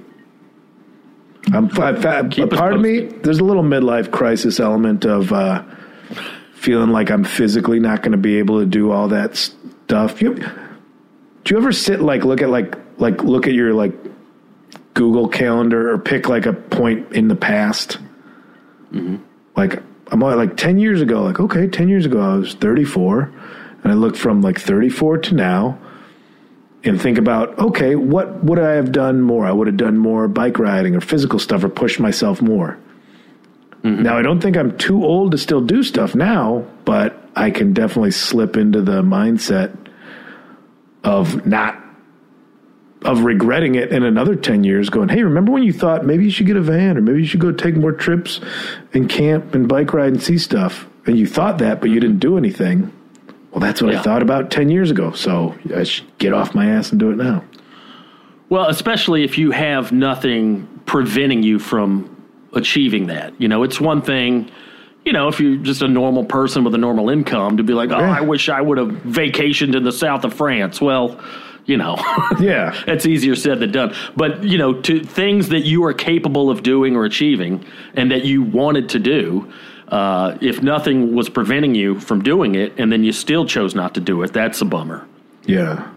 Part of me, there's a little midlife crisis element of feeling like I'm physically not going to be able to do all that stuff. Do you ever sit look at your Google Calendar or pick a point in the past? I'm 10 years ago. 10 years ago I was 34, and I looked from 34 to now, and think about what would I have done more? I would have done more bike riding or physical stuff or pushed myself more. Now, I don't think I'm too old to still do stuff now, but I can definitely slip into the mindset of regretting it in another 10 years going, hey, remember when you thought maybe you should get a van or maybe you should go take more trips and camp and bike ride and see stuff? And you thought that, but you didn't do anything. Well, that's what I thought about 10 years ago. So I should get off my ass and do it now. Well, especially if you have nothing preventing you from achieving that. It's one thing, if you're just a normal person with a normal income to be like, I wish I would have vacationed in the south of France. Well, yeah, it's easier said than done. But, to things that you are capable of doing or achieving and that you wanted to do, if nothing was preventing you from doing it and then you still chose not to do it, that's a bummer. Yeah.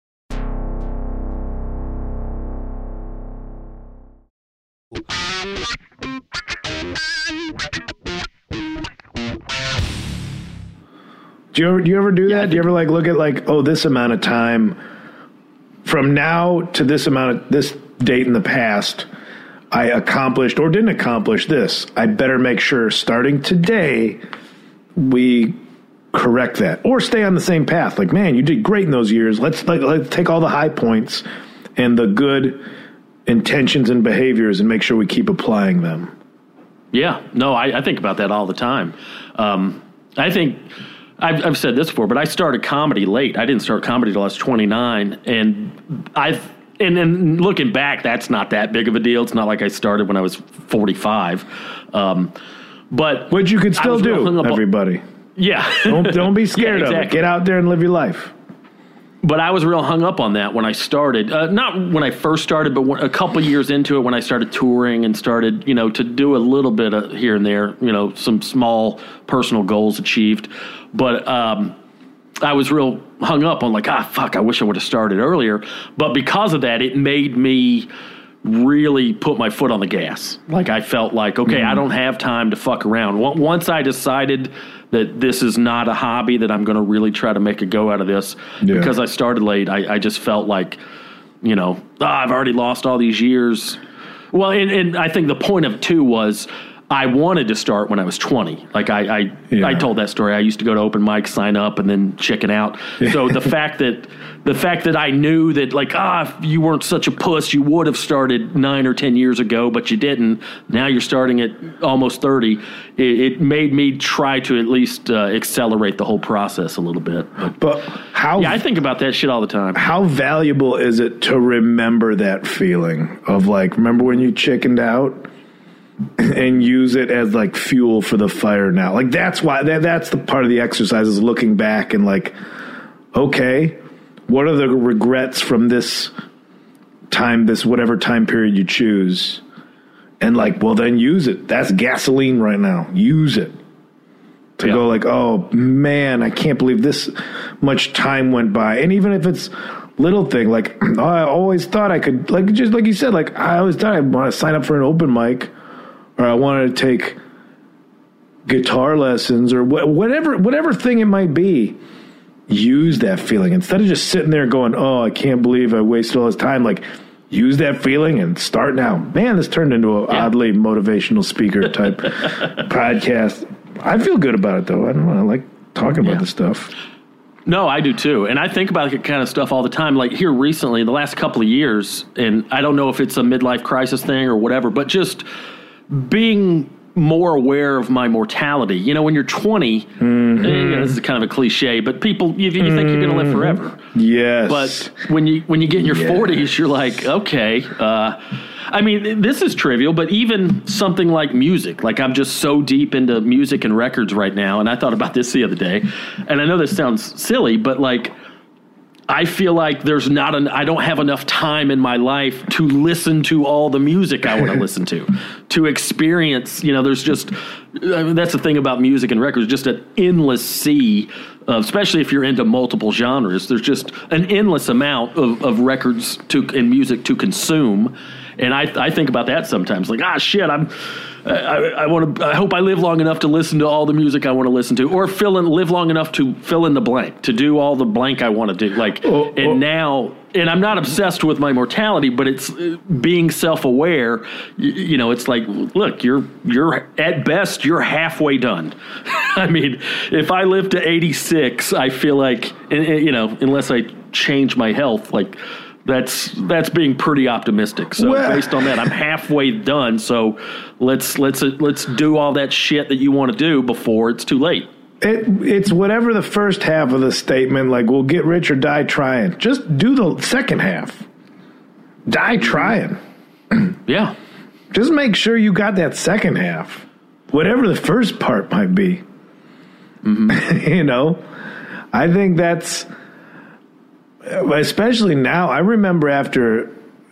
Do you ever do that? Do you ever look at this amount of time from now to this date in the past, I accomplished or didn't accomplish this. I better make sure starting today we correct that or stay on the same path. Man, you did great in those years. Let's take all the high points and the good intentions and behaviors and make sure we keep applying them. Yeah, no, I think about that all the time. I think I've said this before, but I started comedy late. I didn't start comedy till I was 29, and looking back, that's not that big of a deal. It's not like I started when I was 45. But which you could still do, everybody. Yeah, don't be scared of it. Get out there and live your life. But I was real hung up on that when I started. Not when I first started, but a couple years into it when I started touring and started, to do a little bit of here and there, some small personal goals achieved. But I was real hung up on fuck, I wish I would have started earlier. But because of that, it made me really put my foot on the gas. I felt like, okay, I don't have time to fuck around. Once I decided that this is not a hobby, that I'm going to really try to make a go out of this, because I started late, I just felt like, I've already lost all these years. Well, and I think the point of it, too, was I wanted to start when I was 20. I told that story. I used to go to open mics, sign up, and then chicken out. So the fact that I knew that if you weren't such a puss, you would have started 9 or 10 years ago, but you didn't. Now you're starting at almost 30. It made me try to at least accelerate the whole process a little bit. But how? Yeah, I think about that shit all the time. How valuable is it to remember that feeling of remember when you chickened out? And use it as fuel for the fire now. That's why that's the part of the exercise, is looking back and okay, what are the regrets from this time, this whatever time period you choose, and well, then use it. That's gasoline right now. Use it to go oh man, I can't believe this much time went by. And even if it's little thing, I always thought I could, just like you said, I always thought I'd want to sign up for an open mic, or I wanted to take guitar lessons, or whatever thing it might be. Use that feeling instead of just sitting there going, "Oh, I can't believe I wasted all this time." Use that feeling and start now. Man, this turned into an oddly motivational speaker type podcast. I feel good about it though. I don't know. I like talking about this stuff. No, I do too. And I think about that kind of stuff all the time. Here recently, the last couple of years, and I don't know if it's a midlife crisis thing or whatever, but just being more aware of my mortality. When you're 20, this is kind of a cliche, but people, you think you're going to live forever. Yes. But when you get in your 40s, you're like, okay. This is trivial, but even something like music, I'm just so deep into music and records right now, and I thought about this the other day, and I know this sounds silly, but I feel like I don't have enough time in my life to listen to all the music I want to listen to experience, there's just, that's the thing about music and records, just an endless sea, especially if you're into multiple genres. There's just an endless amount of records and music to consume. And I think about that sometimes, shit, I hope I live long enough to listen to all the music I want to listen to, or live long enough to fill in the blank, to do all the blank I want to do. Now, and I'm not obsessed with my mortality, but it's being self-aware. It's look, you're at best, you're halfway done. If I live to 86, I feel like, unless I change my health, that's being pretty optimistic. So based on that, I'm halfway done. So let's do all that shit that you want to do before it's too late. It's whatever the first half of the statement, we'll get rich or die trying. Just do the second half. Die trying. Yeah. Just make sure you got that second half, whatever the first part might be. Mm-hmm. I think that's. Especially now, I remember after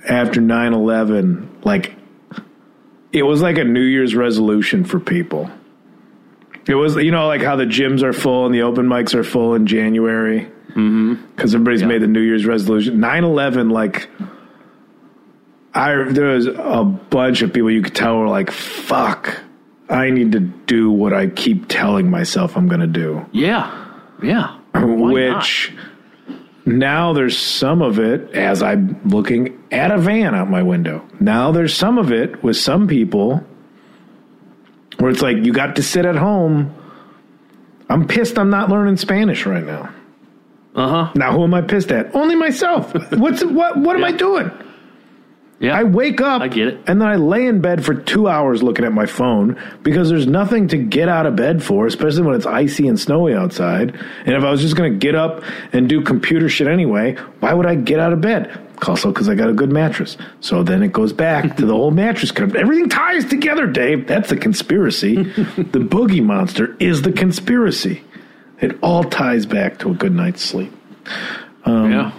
9/11, it was like a New Year's resolution for people. It was, how the gyms are full and the open mics are full in January, because everybody's made the New Year's resolution. 9/11, there was a bunch of people you could tell were fuck, I need to do what I keep telling myself I'm going to do. Yeah, yeah. Which. Not? Now there's some of it, as I'm looking at a van out my window. Now there's some of it with some people where it's you got to sit at home. I'm pissed I'm not learning Spanish right now. Now who am I pissed at? Only myself. What am I doing? Yeah, I wake up, I get it. And then I lay in bed for 2 hours looking at my phone because there's nothing to get out of bed for, especially when it's icy and snowy outside. And if I was just going to get up and do computer shit anyway, why would I get out of bed? Also because I got a good mattress. So then it goes back to the whole mattress. Everything ties together, Dave. That's the conspiracy. The boogie monster is the conspiracy. It all ties back to a good night's sleep. Yeah.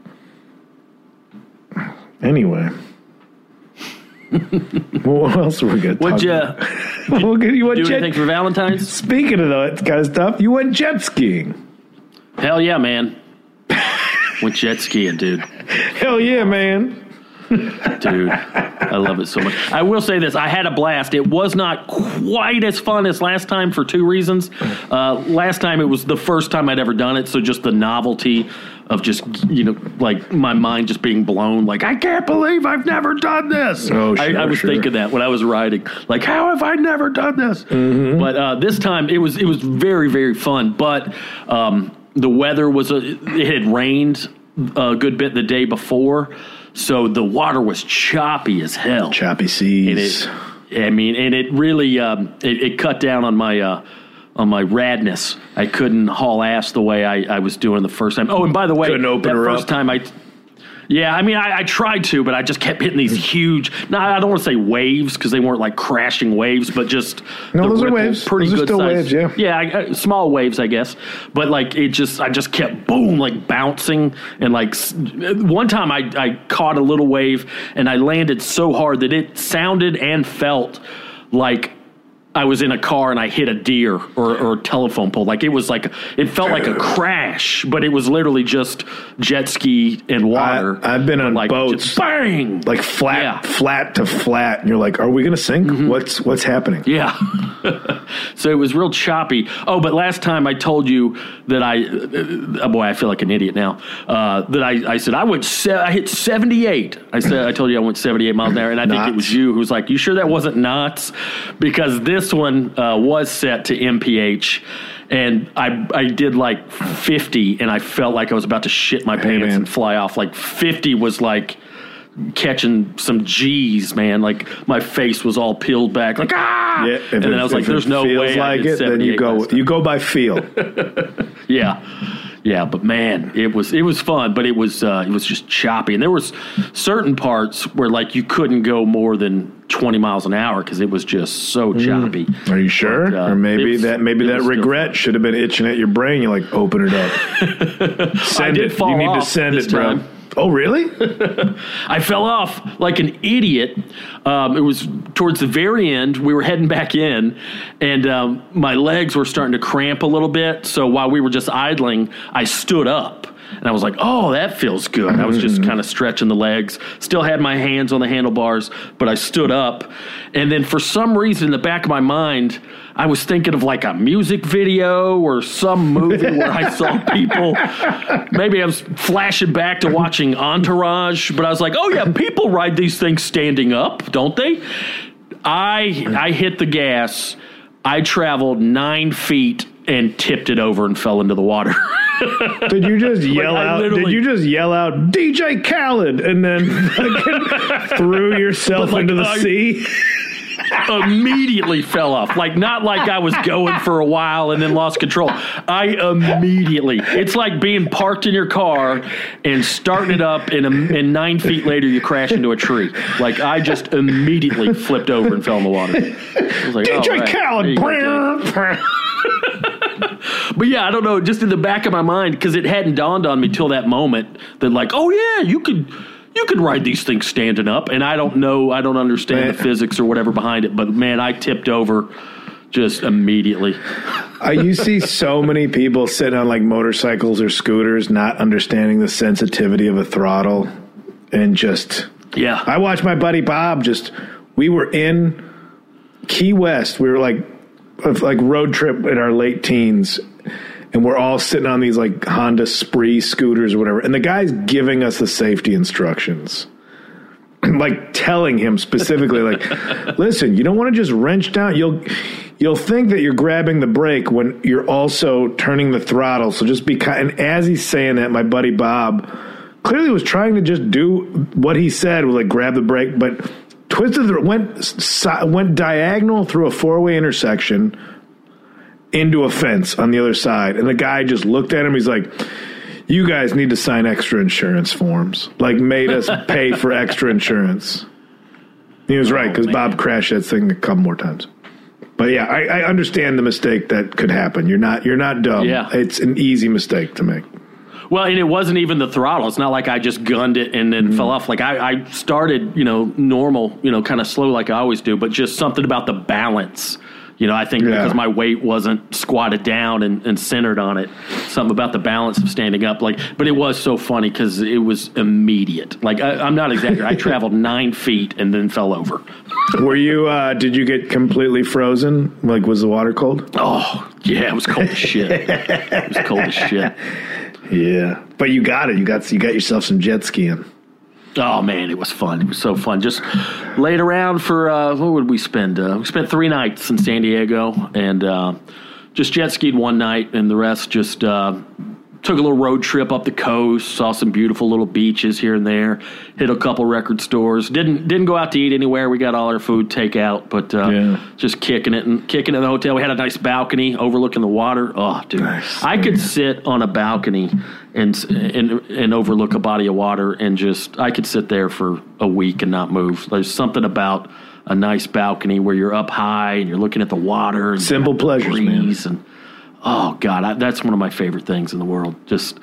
Anyway. What else are we going to talk about? You went do anything for Valentine's? Speaking of that kind of stuff, you went jet skiing. Hell yeah, man. Went jet skiing, dude. Hell yeah, man. Dude, I love it so much. I will say this. I had a blast. It was not quite as fun as last time for two reasons. Last time, it was the first time I'd ever done it, so just the novelty of just, like my mind just being blown. Like, I can't believe I've never done this. Oh, sure, I was thinking that when I was riding. Like, how have I never done this? Mm-hmm. But this time, it was very, very fun. But the weather it had rained a good bit the day before. So the water was choppy as hell. Choppy seas. And it really it cut down on my radness. I couldn't haul ass the way I was doing the first time. Oh, and by the way, time I tried to, but I just kept hitting these huge. No, I don't want to say waves because they weren't like crashing waves, but just those are waves. Pretty those good are still size. Waves, yeah, small waves, I guess. But like I just kept boom, like bouncing, and like one time I caught a little wave and I landed so hard that it sounded and felt like I was in a car and I hit a deer or a telephone pole. Like it felt like a crash, but it was literally just jet ski and water. I've been on boats, bang, like flat to flat, and you're like, "Are we going to sink? Mm-hmm. What's happening?" Yeah. So it was real choppy. Oh, but last time I told you that I feel like an idiot now. That I said I hit 78. I told you I went 78 miles an hour, and I think it was you who was like, "You sure that wasn't knots?" Because this one was set to MPH, and I did like 50, and I felt like I was about to shit my pants and fly off. Like 50 was like catching some G's, man. Like my face was all peeled back, like Yeah, and then I was like, "There's no way." Like it, then you go by feel. Yeah, but man, it was fun, but it was just choppy, and there was certain parts where like you couldn't go more than 20 miles an hour because it was just so choppy. Are you sure? But, or maybe that regret should have been itching at your brain. You like open it up. Send it. You need to send it, bro. Oh, really? I fell off like an idiot. It was towards the very end. We were heading back in, and my legs were starting to cramp a little bit. So while we were just idling, I stood up. And I was like, oh, that feels good. I was just kind of stretching the legs. Still had my hands on the handlebars, but I stood up. And then for some reason, in the back of my mind, I was thinking of like a music video or some movie where I saw people. Maybe I was flashing back to watching Entourage, but I was like, oh, yeah, people ride these things standing up, don't they? I hit the gas. I traveled 9 feet and tipped it over and fell into the water. Did you just yell out? Did you just yell out DJ Khaled and then threw yourself into the sea? Immediately fell off. Like not like I was going for a while and then lost control. I immediately. It's like being parked in your car and starting it up and 9 feet later you crash into a tree. Like I just immediately flipped over and fell in the water. I was like, DJ Khaled. But yeah, I don't know, just in the back of my mind, because it hadn't dawned on me till that moment that like, oh yeah, you could ride these things standing up, and I don't understand the physics or whatever behind it, but man, I tipped over just immediately. You see so many people sitting on like motorcycles or scooters not understanding the sensitivity of a throttle, and just I watched my buddy Bob we were in Key West, we were like road trip in our late teens, and we're all sitting on these like Honda Spree scooters or whatever, and the guy's giving us the safety instructions, like telling him specifically, like, listen, you don't want to just wrench down. You'll think that you're grabbing the brake when you're also turning the throttle. So just be kind. And as he's saying that, my buddy Bob clearly was trying to just do what he said, was like grab the brake, but twisted, went diagonal through a 4-way intersection into a fence on the other side. And the guy just looked at him. He's like, you guys need to sign extra insurance forms. Like made us pay for extra insurance. He was right, because Bob crashed that thing a couple more times. But yeah, I understand the mistake that could happen. You're not dumb. Yeah. It's an easy mistake to make. Well, and it wasn't even the throttle. It's not like I just gunned it and then fell off. Like I started, normal, kind of slow like I always do, but just something about the balance. I think because my weight wasn't squatted down and centered on it, something about the balance of standing up. But it was so funny because it was immediate. I'm not exaggerating. I traveled 9 feet and then fell over. Were you? Did you get completely frozen? Was the water cold? Oh yeah, it was cold as shit. It was cold as shit. Yeah, but you got it. You got yourself some jet skiing. Oh, man, it was fun. It was so fun. Just laid around for, what would we spend? We spent 3 nights in San Diego and just jet skied one night, and the rest just took a little road trip up the coast, saw some beautiful little beaches here and there, hit a couple record stores. Didn't go out to eat anywhere. We got all our food takeout, but just kicking it in the hotel. We had a nice balcony overlooking the water. Oh, dude, nice. I could sit on a balcony and overlook a body of water and I could sit there for a week and not move. There's something about a nice balcony where you're up high and you're looking at the water. And simple pleasures, man. And, oh, God, that's one of my favorite things in the world.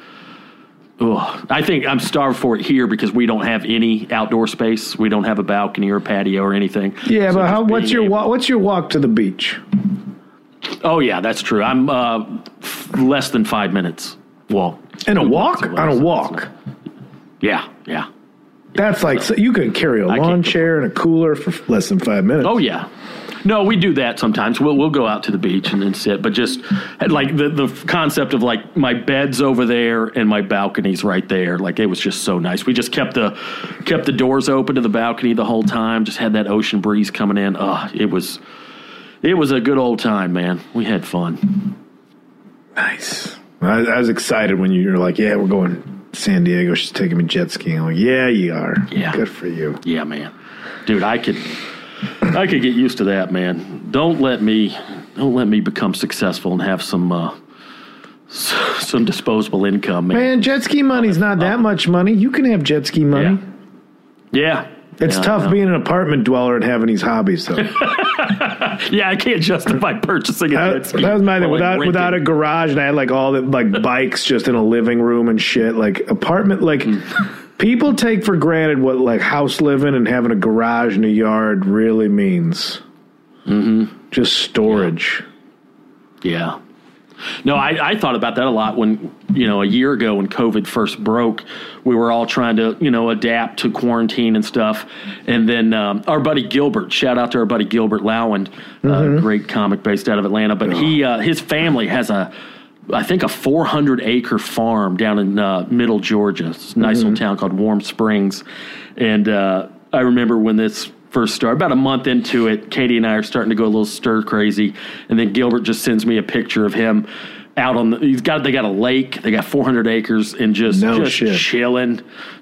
I think I'm starved for it here because we don't have any outdoor space. We don't have a balcony or a patio or anything. Yeah, so but what's your walk to the beach? Oh, yeah, that's true. I'm less than 5 minutes walk. And a walk? On a walk? Yeah. That's so you can carry a lawn chair and a cooler for less than 5 minutes. Oh, yeah. No, we do that sometimes. We'll go out to the beach and then sit, but just the concept of my bed's over there and my balcony's right there. It was just so nice. We just kept the doors open to the balcony the whole time. Just had that ocean breeze coming in. Oh, it was a good old time, man. We had fun. Nice. I was excited when you were like, "Yeah, we're going to San Diego. She's taking me jet skiing." I'm like, "Yeah, you are. Yeah, good for you." Yeah, man. Dude, I could get used to that, man. Don't let me become successful and have some disposable income, man. Man, jet ski money's not that much money. You can have jet ski money. Yeah. It's tough being an apartment dweller and having these hobbies, though. Yeah, I can't justify purchasing a jet ski. That was my thing. Without a garage, and I had all the bikes just in a living room and shit. Apartment, people take for granted what house living and having a garage and a yard really means. Mm-hmm. Just storage. Yeah. No, I thought about that a lot when, a year ago when COVID first broke, we were all trying to, adapt to quarantine and stuff. And then our buddy Gilbert, shout out to our buddy Gilbert Lowand, great comic based out of Atlanta. But his family has I think a 400-acre farm down in middle Georgia. It's a nice little town called Warm Springs. And I remember when this first started, about a month into it, Katie and I are starting to go a little stir crazy. And then Gilbert just sends me a picture of him out on they got a lake. They got 400 acres and just chilling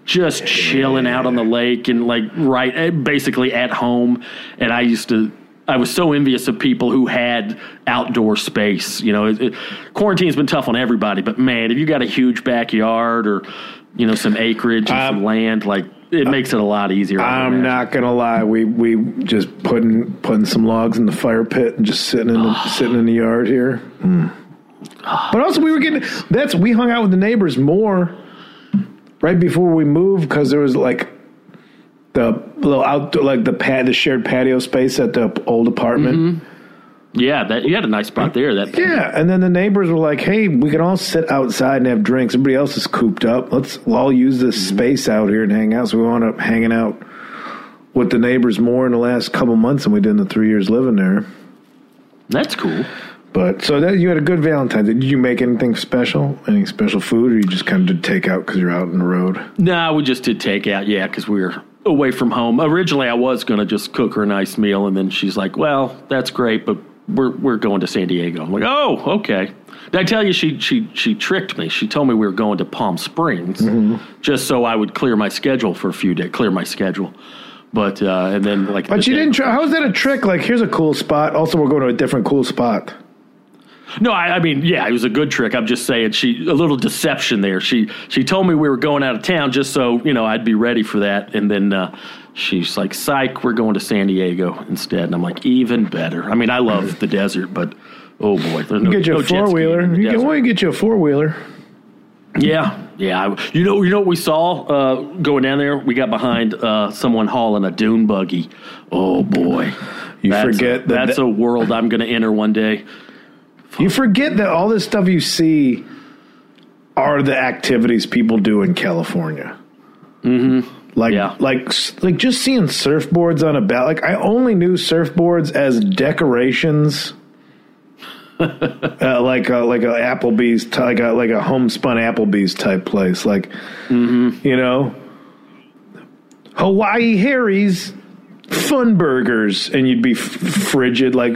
out on the lake and basically at home. And I was so envious of people who had outdoor space. Quarantine's been tough on everybody, but man, if you got a huge backyard or, some acreage and some land, it makes it a lot easier. I'm not gonna lie. We just putting some logs in the fire pit and just sitting in the yard here. But also we hung out with the neighbors more right before we moved because there was the little outdoor, the shared patio space at the old apartment. Mm-hmm. Yeah, you had a nice spot there. And then the neighbors were like, "Hey, we can all sit outside and have drinks. Everybody else is cooped up. We'll all use this space out here and hang out." So we wound up hanging out with the neighbors more in the last couple months than we did in the 3 years living there. That's cool. But so you had a good Valentine's Day. Did you make anything special? Any special food, or you just kind of did takeout because you're out on the road? No, we just did takeout. Yeah, because we were away from home. Originally, I was going to just cook her a nice meal, and then she's like, "Well, that's great, but we're going to San Diego." I'm like, "Oh, okay." Did I tell you she tricked me? She told me we were going to Palm Springs just so I would clear my schedule for a few days. Clear my schedule, but and then But you didn't. How is that a trick? Here's a cool spot. Also, we're going to a different cool spot. No, I mean, yeah, it was a good trick. I'm just saying, a little deception there. She told me we were going out of town just so I'd be ready for that, and then she's like, "Psych, we're going to San Diego instead." And I'm like, even better. I mean, I love the desert, but oh boy, there's get you a 4-wheeler. You get you a 4-wheeler. Yeah. You know what we saw going down there? We got behind someone hauling a dune buggy. Oh, boy. That's a world I'm going to enter one day. You forget that all this stuff you see are the activities people do in California. Mm-hmm. Like just seeing surfboards on a belt. Like, I only knew surfboards as decorations. like a Applebee's, like a homespun Applebee's type place. Like, you know, Hawaii Harry's Fun Burgers, and you'd be frigid. Like,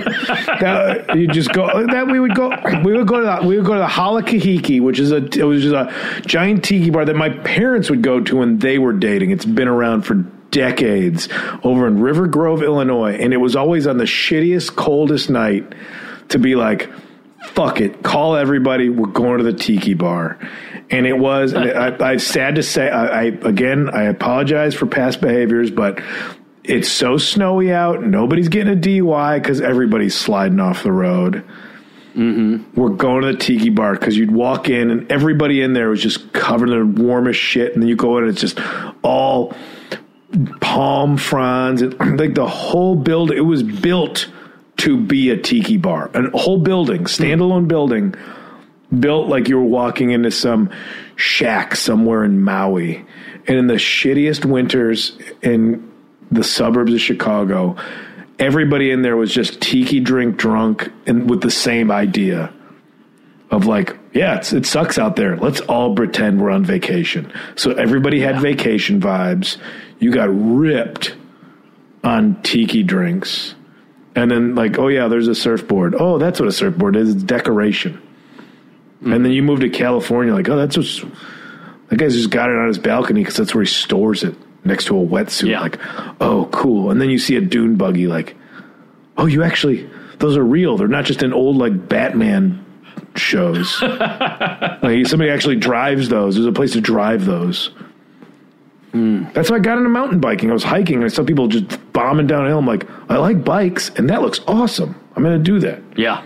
you just go. We would go to the Halakahiki, which is it was just a giant tiki bar that my parents would go to when they were dating. It's been around for decades over in River Grove, Illinois, and it was always on the shittiest, coldest night to be like, fuck it, call everybody, we're going to the tiki bar. And it was, and I'm sad to say, I apologize for past behaviors, but it's so snowy out, nobody's getting a DUI because everybody's sliding off the road. Mm-hmm. We're going to the tiki bar because you'd walk in and everybody in there was just covered in the warmest shit, and then you go in and it's just all palm fronds, and like the whole building, it was built to be a tiki bar. A whole building, standalone building, built like you were walking into some shack somewhere in Maui. And in the shittiest winters in the suburbs of Chicago, everybody in there was just tiki drunk and with the same idea of like, yeah, it sucks out there. Let's all pretend we're on vacation. So everybody had vacation vibes. You got ripped on tiki drinks. And then, like, oh, yeah, there's a surfboard. Oh, that's what a surfboard is. It's decoration. Mm-hmm. And then you move to California, like, oh, that guy's just got it on his balcony because that's where he stores it, next to a wetsuit. Yeah. Like, oh, cool. And then you see a dune buggy, like, oh, those are real. They're not just in old, like, Batman shows. Like, somebody actually drives those. There's a place to drive those. That's why I got into mountain biking. I was hiking and I saw people just bombing downhill. I'm like, I like bikes, and that looks awesome. I'm going to do that. Yeah.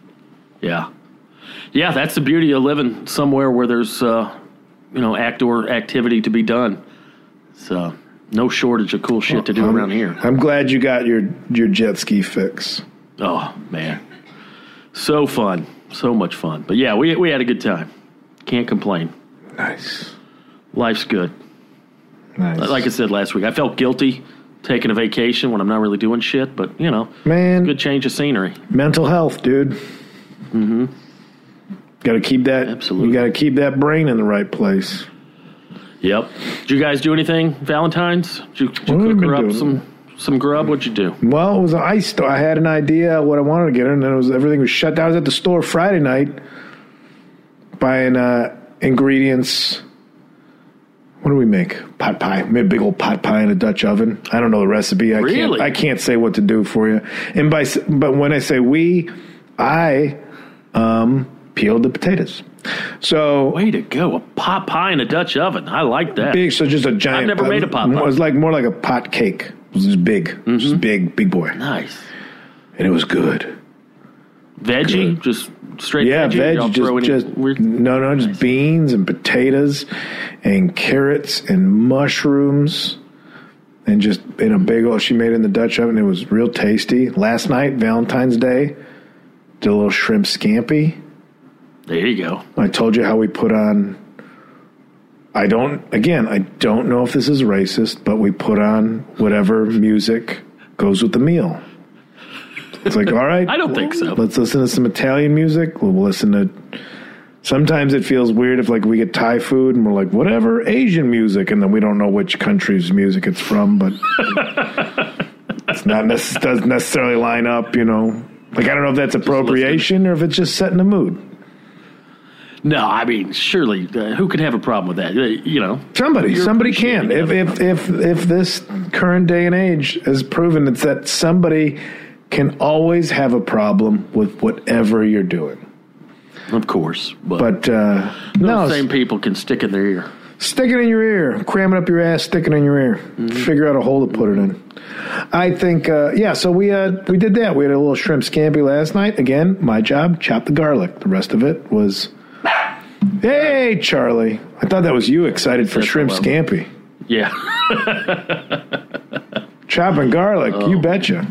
That's the beauty of living somewhere where there's, outdoor activity to be done. So no shortage of cool shit to do around here. I'm glad you got your jet ski fix. Oh man, so fun, so much fun. But yeah, we had a good time. Can't complain. Nice. Life's good. Nice. Like I said last week, I felt guilty taking a vacation when I'm not really doing shit, but, man, it's a good change of scenery. Mental health, dude. Mm-hmm. Got to keep that. Absolutely. You got to keep that brain in the right place. Yep. Did you guys do anything Valentine's? Did you cook her up some grub? What'd you do? Well, it was an ice store. I had an idea what I wanted to get her, and then everything was shut down. I was at the store Friday night buying ingredients. What do we make? Pot pie. Made a big old pot pie in a Dutch oven. I don't know the recipe. I can't say what to do for you. But when I say I peeled the potatoes. So way to go! A pot pie in a Dutch oven. I like that. Big. So just a giant. I've never made a pot pie. It was more like a pot cake. It was just big. Mm-hmm. Just big boy. Nice. And it was good. Veggie, just straight. Yeah, veg. Just nice. Beans and potatoes and carrots and mushrooms, and just in a big old. She made it in the Dutch oven. It was real tasty. Last night, Valentine's Day, did a little shrimp scampi. There you go. I told you how we put on. I don't know if this is racist, but we put on whatever music goes with the meal. It's like, all right. I don't think so. Let's listen to some Italian music. We'll listen to. Sometimes it feels weird if we get Thai food and we're like, whatever, Asian music, and then we don't know which country's music it's from, but it's doesn't necessarily line up, Like, I don't know if that's appropriation or if it's just setting the mood. No, I mean, surely, who could have a problem with that? Somebody can. If this current day and age has proven it's that somebody can always have a problem with whatever you're doing. Of course. But no. Same people can stick in their ear. Stick it in your ear. Cram it up your ass, stick it in your ear. Mm-hmm. Figure out a hole to put it in. I think, so we did that. We had a little shrimp scampi last night. Again, my job, chop the garlic. The rest of it was Hey, Charlie. I thought that was you excited for shrimp scampi. Yeah. Chopping garlic, you betcha.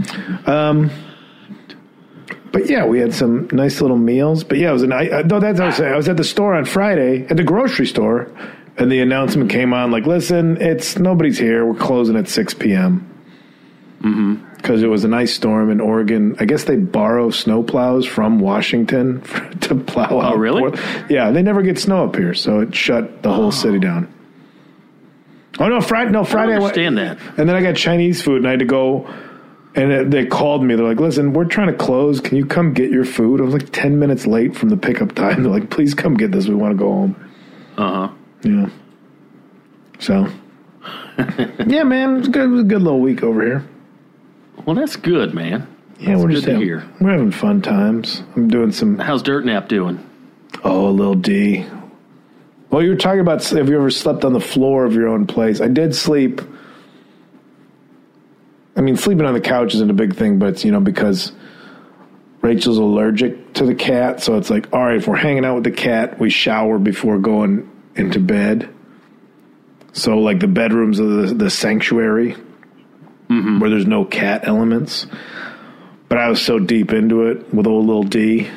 But yeah, we had some nice little meals. But yeah, it was that's what I was saying. I was at the store on Friday, at the grocery store, and the announcement came on like, listen, nobody's here. We're closing at 6 p.m. Because it was an ice storm in Oregon. I guess they borrow snow plows from Washington to plow out. Oh, really? Yeah, they never get snow up here, so it shut the whole city down. Oh, no, Friday. I understand that. And then I got Chinese food, and I had to go, and they called me. They're like, listen, we're trying to close. Can you come get your food? I was like 10 minutes late from the pickup time. They're like, please come get this. We want to go home. Uh-huh. Yeah. So, yeah, man, it was good. It was a good little week over here. Well, that's good, man. Yeah, we're having fun times. I'm doing some. How's Dirt Nap doing? Oh, a little D. Well, you were talking about have you ever slept on the floor of your own place? I did sleep. I mean, sleeping on the couch isn't a big thing, but it's, because Rachel's allergic to the cat. So it's like, all right, if we're hanging out with the cat, we shower before going into bed. So like the bedrooms of the sanctuary where there's no cat elements. But I was so deep into it with old little D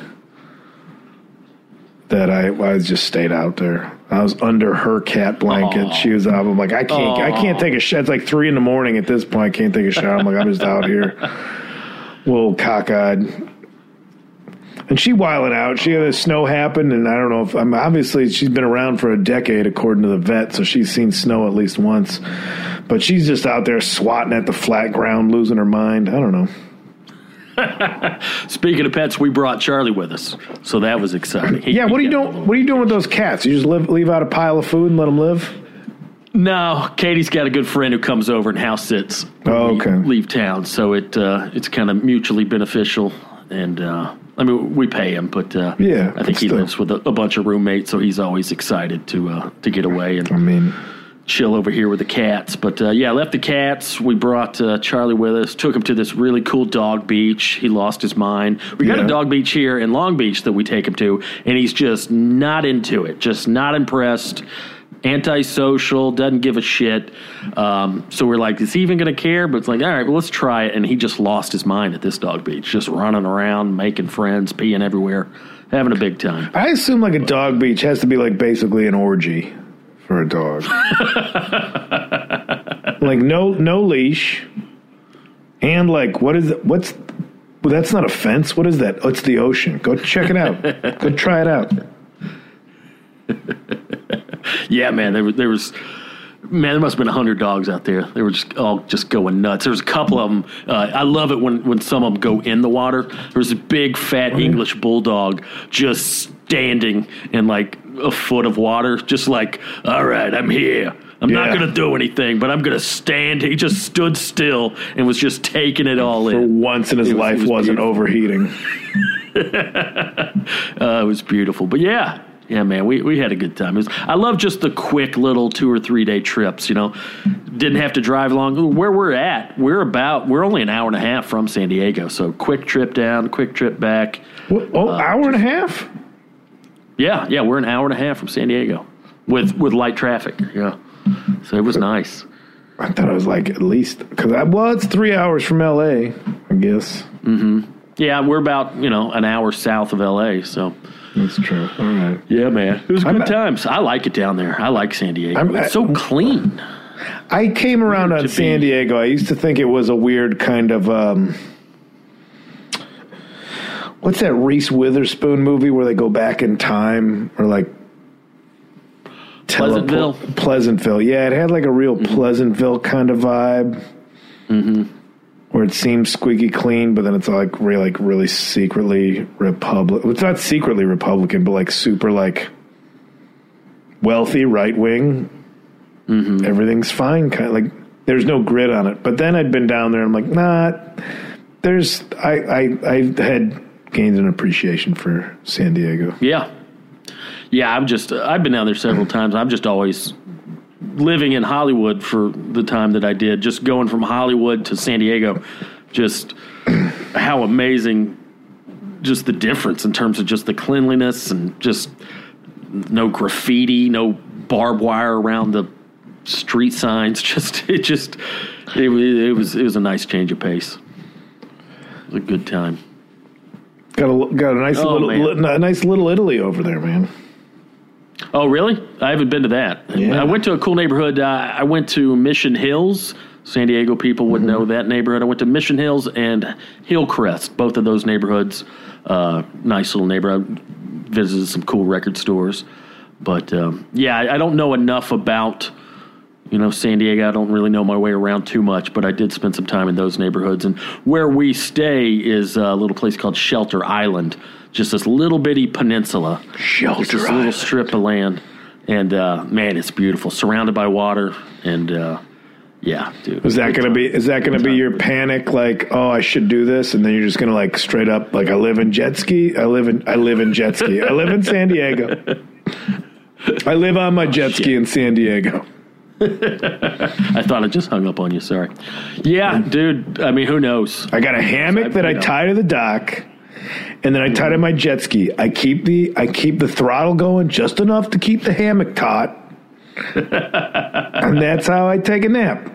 that I just stayed out there. I was under her cat blanket. Aww. She was up. I'm like, I can't take a shower. It's like 3 a.m. at this point. I can't take a shower. I'm like, I'm just out here. Little cockeyed. And she wilding out. She had a snow happen, and I don't know if obviously she's been around for a decade according to the vet, so she's seen snow at least once. But she's just out there swatting at the flat ground, losing her mind. I don't know. Speaking of pets, we brought Charlie with us, so that was exciting. What are you doing? What are you doing with those cats? You just leave out a pile of food and let them live? No, Katie's got a good friend who comes over and house sits. Oh, okay. We leave town, so it's kind of mutually beneficial. And we pay him, but I think he lives with a bunch of roommates, so he's always excited to get away and chill over here with the cats. But I left the cats. We brought Charlie with us, took him to this really cool dog beach. He lost his mind. We got a dog beach here in Long Beach that we take him to, and he's just not into it, just not impressed, antisocial, doesn't give a shit. So we're like, is he even going to care? But it's like, all right, well, let's try it. And he just lost his mind at this dog beach, just running around, making friends, peeing everywhere, having a big time. I assume like a dog beach has to be like basically an orgy for a dog. Like no leash. And like, well, that's not a fence. What is that? Oh, it's the ocean. Go check it out. Go try it out. Yeah, man, there was there must have been 100 dogs out there. They were all going nuts. There was a couple of them. I love it when some of them go in the water. There was a big, fat English bulldog just standing in like a foot of water, just like, all right, I'm here. I'm not going to do anything, but I'm going to stand. He just stood still and was just taking it all in. For once in his life, wasn't overheating. It was beautiful. But yeah, man, we had a good time. I love just the quick little 2 or 3 day trips, Didn't have to drive long. Where we're at, we're only an hour and a half from San Diego, so quick trip down, quick trip back. Hour and a half? Yeah, we're an hour and a half from San Diego with light traffic, yeah. So it was nice. I thought it was like at least, because it's 3 hours from L.A., I guess. Mm-hmm. Yeah, we're about, an hour south of L.A., so. That's true. All right. Yeah, man. It was good times. I like it down there. I like San Diego. It's so clean. I came around on San Diego. I used to think it was a weird kind of, what's that Reese Witherspoon movie where they go back in time, or like Pleasantville. Yeah, it had like a real Pleasantville kind of vibe. Mm-hmm. Where it seems squeaky clean, but then it's like really secretly Republican. It's not secretly Republican, but like super like wealthy right wing. Mm-hmm. Everything's fine, kind of like there's no grit on it. But then I'd been down there. I'm like, nah. I had gained an appreciation for San Diego. Yeah. I've been down there several times. I'm just always living in Hollywood for the time that I did, just going from Hollywood to San Diego, just how amazing, just the difference in terms of just the cleanliness and just no graffiti, no barbed wire around the street signs. It was a nice change of pace. It was a good time. Got a nice little Italy over there, man. Oh, really? I haven't been to that. Yeah. I went to a cool neighborhood. I went to Mission Hills. San Diego people would know that neighborhood. I went to Mission Hills and Hillcrest, both of those neighborhoods. Nice little neighborhood. Visited some cool record stores. But, I don't know enough about, San Diego. I don't really know my way around too much, but I did spend some time in those neighborhoods. And where we stay is a little place called Shelter Island, just this little bitty peninsula. Shelter Island. Little strip of land. And, man, it's beautiful. Surrounded by water. And, yeah, dude. Is that gonna be your panic? Like, oh, I should do this, and then you're just gonna like straight up like, I live in jet ski. I live in jet ski. I live in San Diego. I live on my jet ski in San Diego. I thought I just hung up on you. Sorry. Yeah, dude. I mean, who knows? I got a hammock that I tie to the dock, and then I tie to my jet ski. I keep the throttle going just enough to keep the hammock taut. And that's how I take a nap.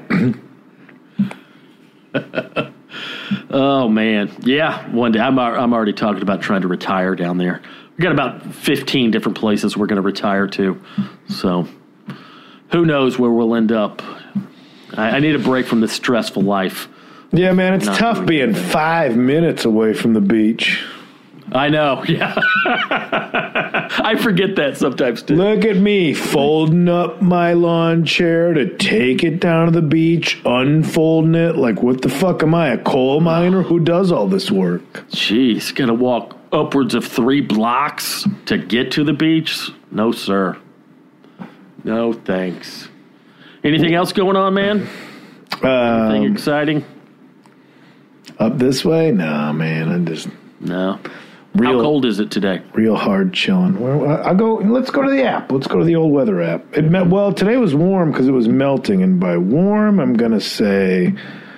Oh man, yeah. One day I'm already talking about trying to retire down there. We got about 15 different places we're going to retire to. So who knows where we'll end up? I need a break from this stressful life. Yeah, man, it's tough being 5 minutes away from the beach. I know, yeah. I forget that sometimes, too. Look at me folding up my lawn chair to take it down to the beach, unfolding it. Like, what the fuck am I, a coal miner? Who does all this work? Jeez, gonna walk upwards of 3 blocks to get to the beach? No, sir. No, thanks. Anything else going on, man? Anything exciting? Up this way? No, man, No. How cold is it today? Real hard chilling. Let's go to the app. Let's go to the old weather app. Today was warm because it was melting, and by warm, I'm going to say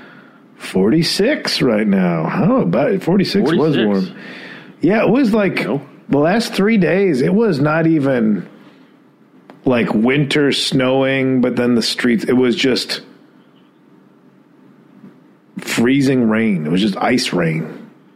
46 right now. Oh, about 46 was warm. Yeah, it was like the last 3 days, it was not even like winter snowing, but then the streets, it was just freezing rain. It was just ice rain.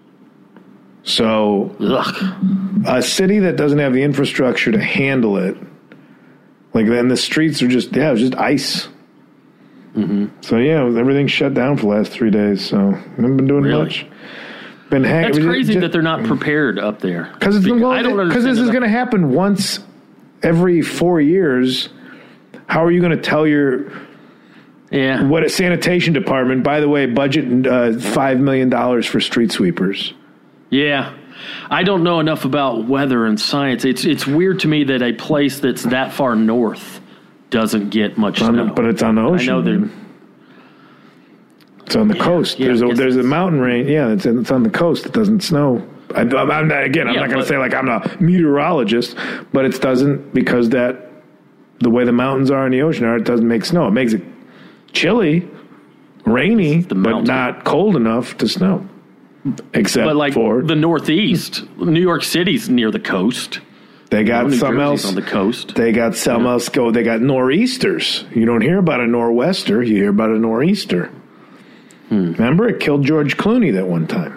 So, a city that doesn't have the infrastructure to handle it, like then the streets are just, it was just ice. Mm-hmm. So, everything's shut down for the last 3 days. So, I haven't been doing much. That's crazy that they're not prepared up there. Because this is going to happen once every 4 years. How are you going to tell what a sanitation department, by the way, budget $5 million for street sweepers? Yeah. I don't know enough about weather and science. It's weird to me that a place that's that far north doesn't get much snow. But it's on the ocean. I know it's on the coast. There's a mountain range. Yeah, it's on the coast. It doesn't snow. I'm not going to say like I'm a meteorologist, but it doesn't, because the way the mountains are in the ocean it doesn't make snow. It makes it chilly, rainy, but not cold enough to snow. Except for the Northeast, New York City's near the coast. They got something else on the coast. They got something else. They got nor'easters. You don't hear about a nor'wester. You hear about a nor'easter. Remember, it killed George Clooney that one time.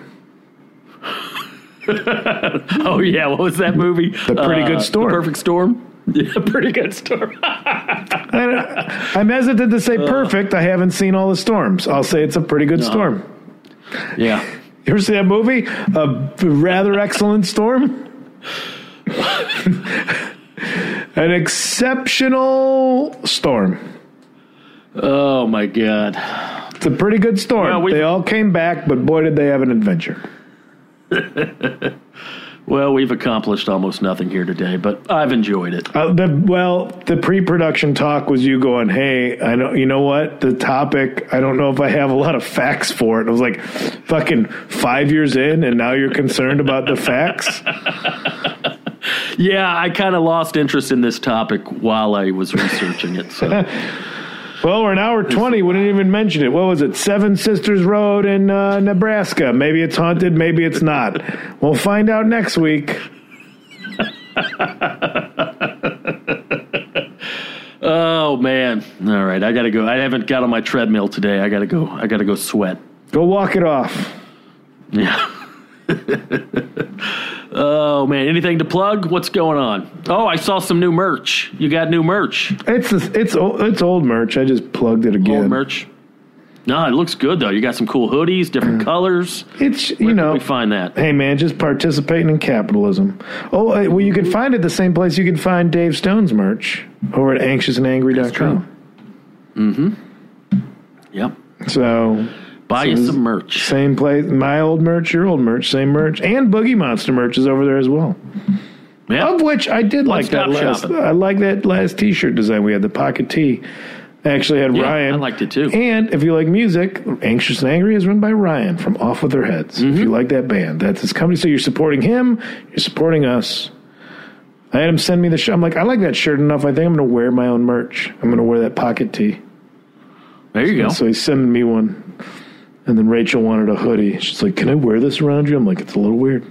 Oh yeah, what was that movie? The Pretty Good Storm. The Perfect Storm. Yeah, Pretty Good Storm. I'm hesitant to say perfect. I haven't seen all the storms. I'll say it's a pretty good storm. Yeah. You ever see that movie? A Rather Excellent Storm? An exceptional storm. Oh, my God. It's a pretty good storm. They all came back, but boy, did they have an adventure. Well, we've accomplished almost nothing here today, but I've enjoyed it. The pre-production talk was you going, hey, I know, you know what? The topic, I don't know if I have a lot of facts for it. I was like, fucking 5 years in, and now you're concerned about the facts? Yeah, I kind of lost interest in this topic while I was researching it. So. Well, we're an hour 20. We didn't even mention it. What was it? Seven Sisters Road in Nebraska. Maybe it's haunted. Maybe it's not. We'll find out next week. Oh man! All right, I gotta go. I haven't got on my treadmill today. I gotta go sweat. Go walk it off. Yeah. Oh man! Anything to plug? What's going on? Oh, I saw some new merch. You got new merch? It's old merch. I just plugged it again. Old merch. No, it looks good though. You got some cool hoodies, different colors. It's Where can we find that? Hey man, just participating in capitalism. Oh, well, you can find it the same place you can find Dave Stone's merch over at anxiousandangry.com. Mm-hmm. Yep. So buy you some merch. Same place. My old merch, your old merch, same merch, and Boogie Monster merch is over there as well. Yeah. Of which I did like that last. Shopping. I like that last T-shirt design we had, the pocket tee. Actually had Ryan. I liked it too. And if you like music, Anxious and Angry is run by Ryan from Off With Their Heads. If you like that band, that's his company. So you're supporting him, you're supporting us. I had him send me the shirt. I'm like, I like that shirt enough. I think I'm going to wear my own merch. I'm going to wear that pocket tee. There you go. So he's sending me one. And then Rachel wanted a hoodie. She's like, can I wear this around you? I'm like, it's a little weird.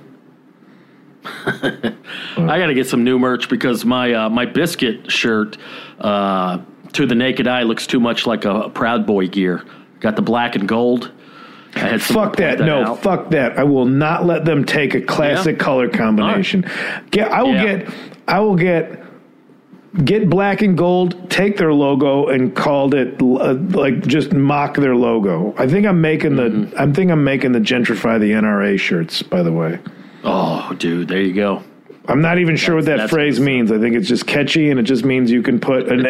I got to get some new merch because my biscuit shirt, to the naked eye, looks too much like a Proud Boy gear. Got the black and gold. I had fuck that. No, fuck that. I will not let them take a classic color combination. Right. I will get black and gold, take their logo and called it just mock their logo. I think I'm making the Gentrify the NRA shirts, by the way. Oh, dude, there you go. I'm not even sure what that phrase means. I think it's just catchy, and it just means you can put an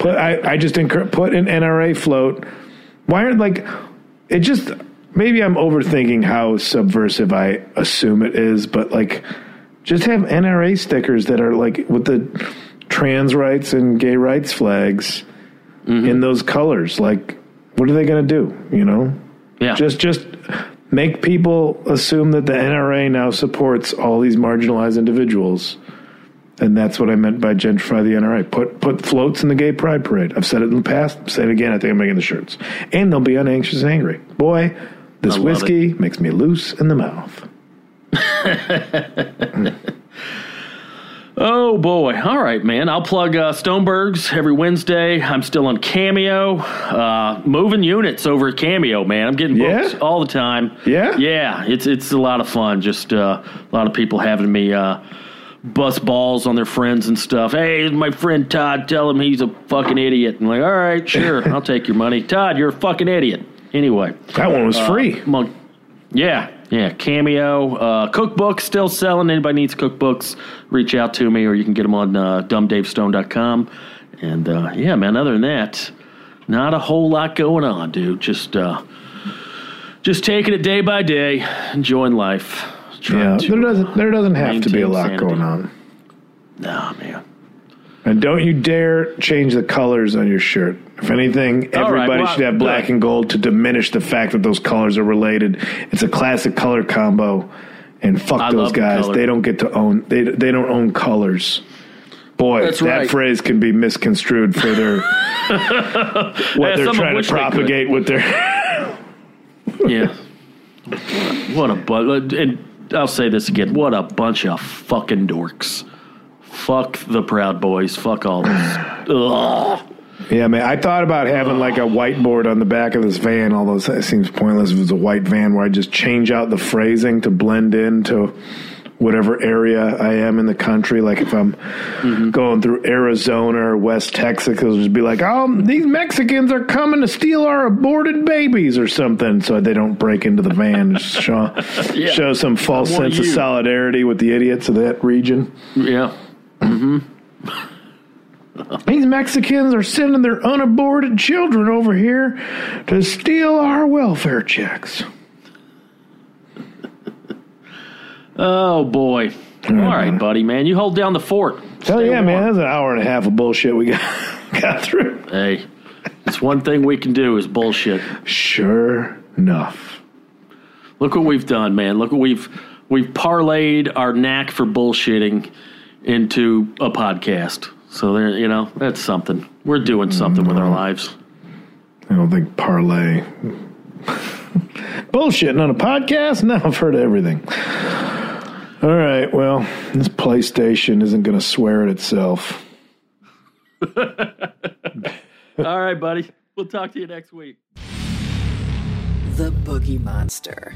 NRA float. Why aren't it just maybe I'm overthinking how subversive I assume it is, but just have NRA stickers that are with the trans rights and gay rights flags in those colors. What are they going to do? Yeah. Just make people assume that the NRA now supports all these marginalized individuals. And that's what I meant by gentrify the NRA. Put floats in the gay pride parade. I've said it in the past. I'll say it again. I think I'm making the shirts. And they'll be on Anxious and Angry. Boy, this whiskey makes me loose in the mouth. Oh, boy. All right, man. I'll plug Stoneberg's every Wednesday. I'm still on Cameo. Moving units over at Cameo, man. I'm getting booked all the time. Yeah? Yeah. It's a lot of fun. Just a lot of people having me bust balls on their friends and stuff. Hey, my friend Todd, tell him he's a fucking idiot. I'm like, all right, sure. I'll take your money. Todd, you're a fucking idiot. Anyway. That one was free. Yeah, Cameo. Cookbooks still selling. Anybody needs cookbooks, reach out to me, or you can get them on dumbdavestone.com. And, yeah, man, other than that, not a whole lot going on, dude. Just taking it day by day, enjoying life. Yeah, there doesn't have to be a lot going on. Nah, man. And don't you dare change the colors on your shirt. If anything, everybody should have black and gold to diminish the fact that those colors are related. It's a classic color combo. And fuck those guys. They don't get to own. They don't own colors. Boy, that phrase can be misconstrued for their what they're trying to propagate with their. Yeah. What a and I'll say this again. What a bunch of fucking dorks. Fuck the Proud Boys. Fuck all this. Ugh. Yeah, man. I thought about having a whiteboard on the back of this van, although it seems pointless if it was a white van, where I just change out the phrasing to blend into whatever area I am in the country. Like if I'm going through Arizona or West Texas, it'll just be like, oh, these Mexicans are coming to steal our aborted babies or something, so they don't break into the van. Show some false sense of solidarity with the idiots of that region. Yeah. Mm-hmm. These Mexicans are sending their unaborted children over here to steal our welfare checks. Oh, boy. All right, buddy, man. You hold down the fort. Hell yeah, man. That's an hour and a half of bullshit we got through. Hey, it's one thing we can do is bullshit. Sure enough. Look what we've done, man. Look what we've parlayed our knack for bullshitting into a podcast. So there, that's something. We're doing something with our lives. I don't think parlay. Bullshitting on a podcast? No, I've heard everything. All right, well, this PlayStation isn't going to swear at itself. All right, buddy. We'll talk to you next week. The Boogie Monster.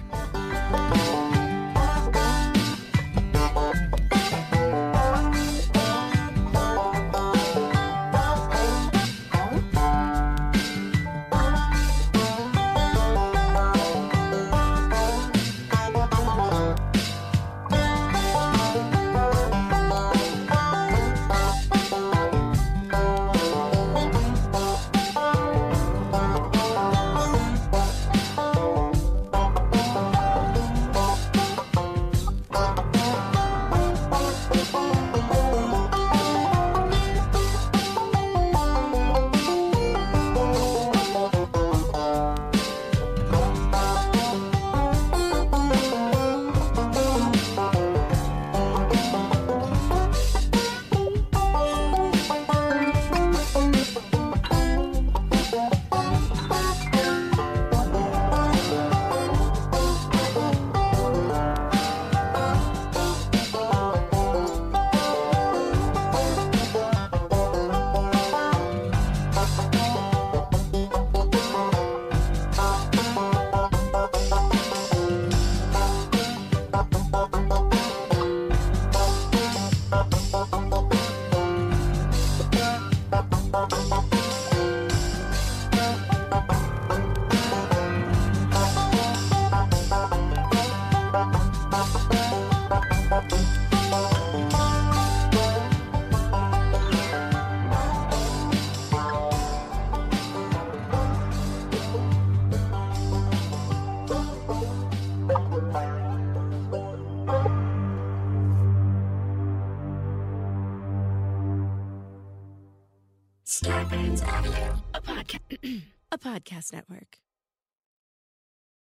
Starburns Audio, a podcast network.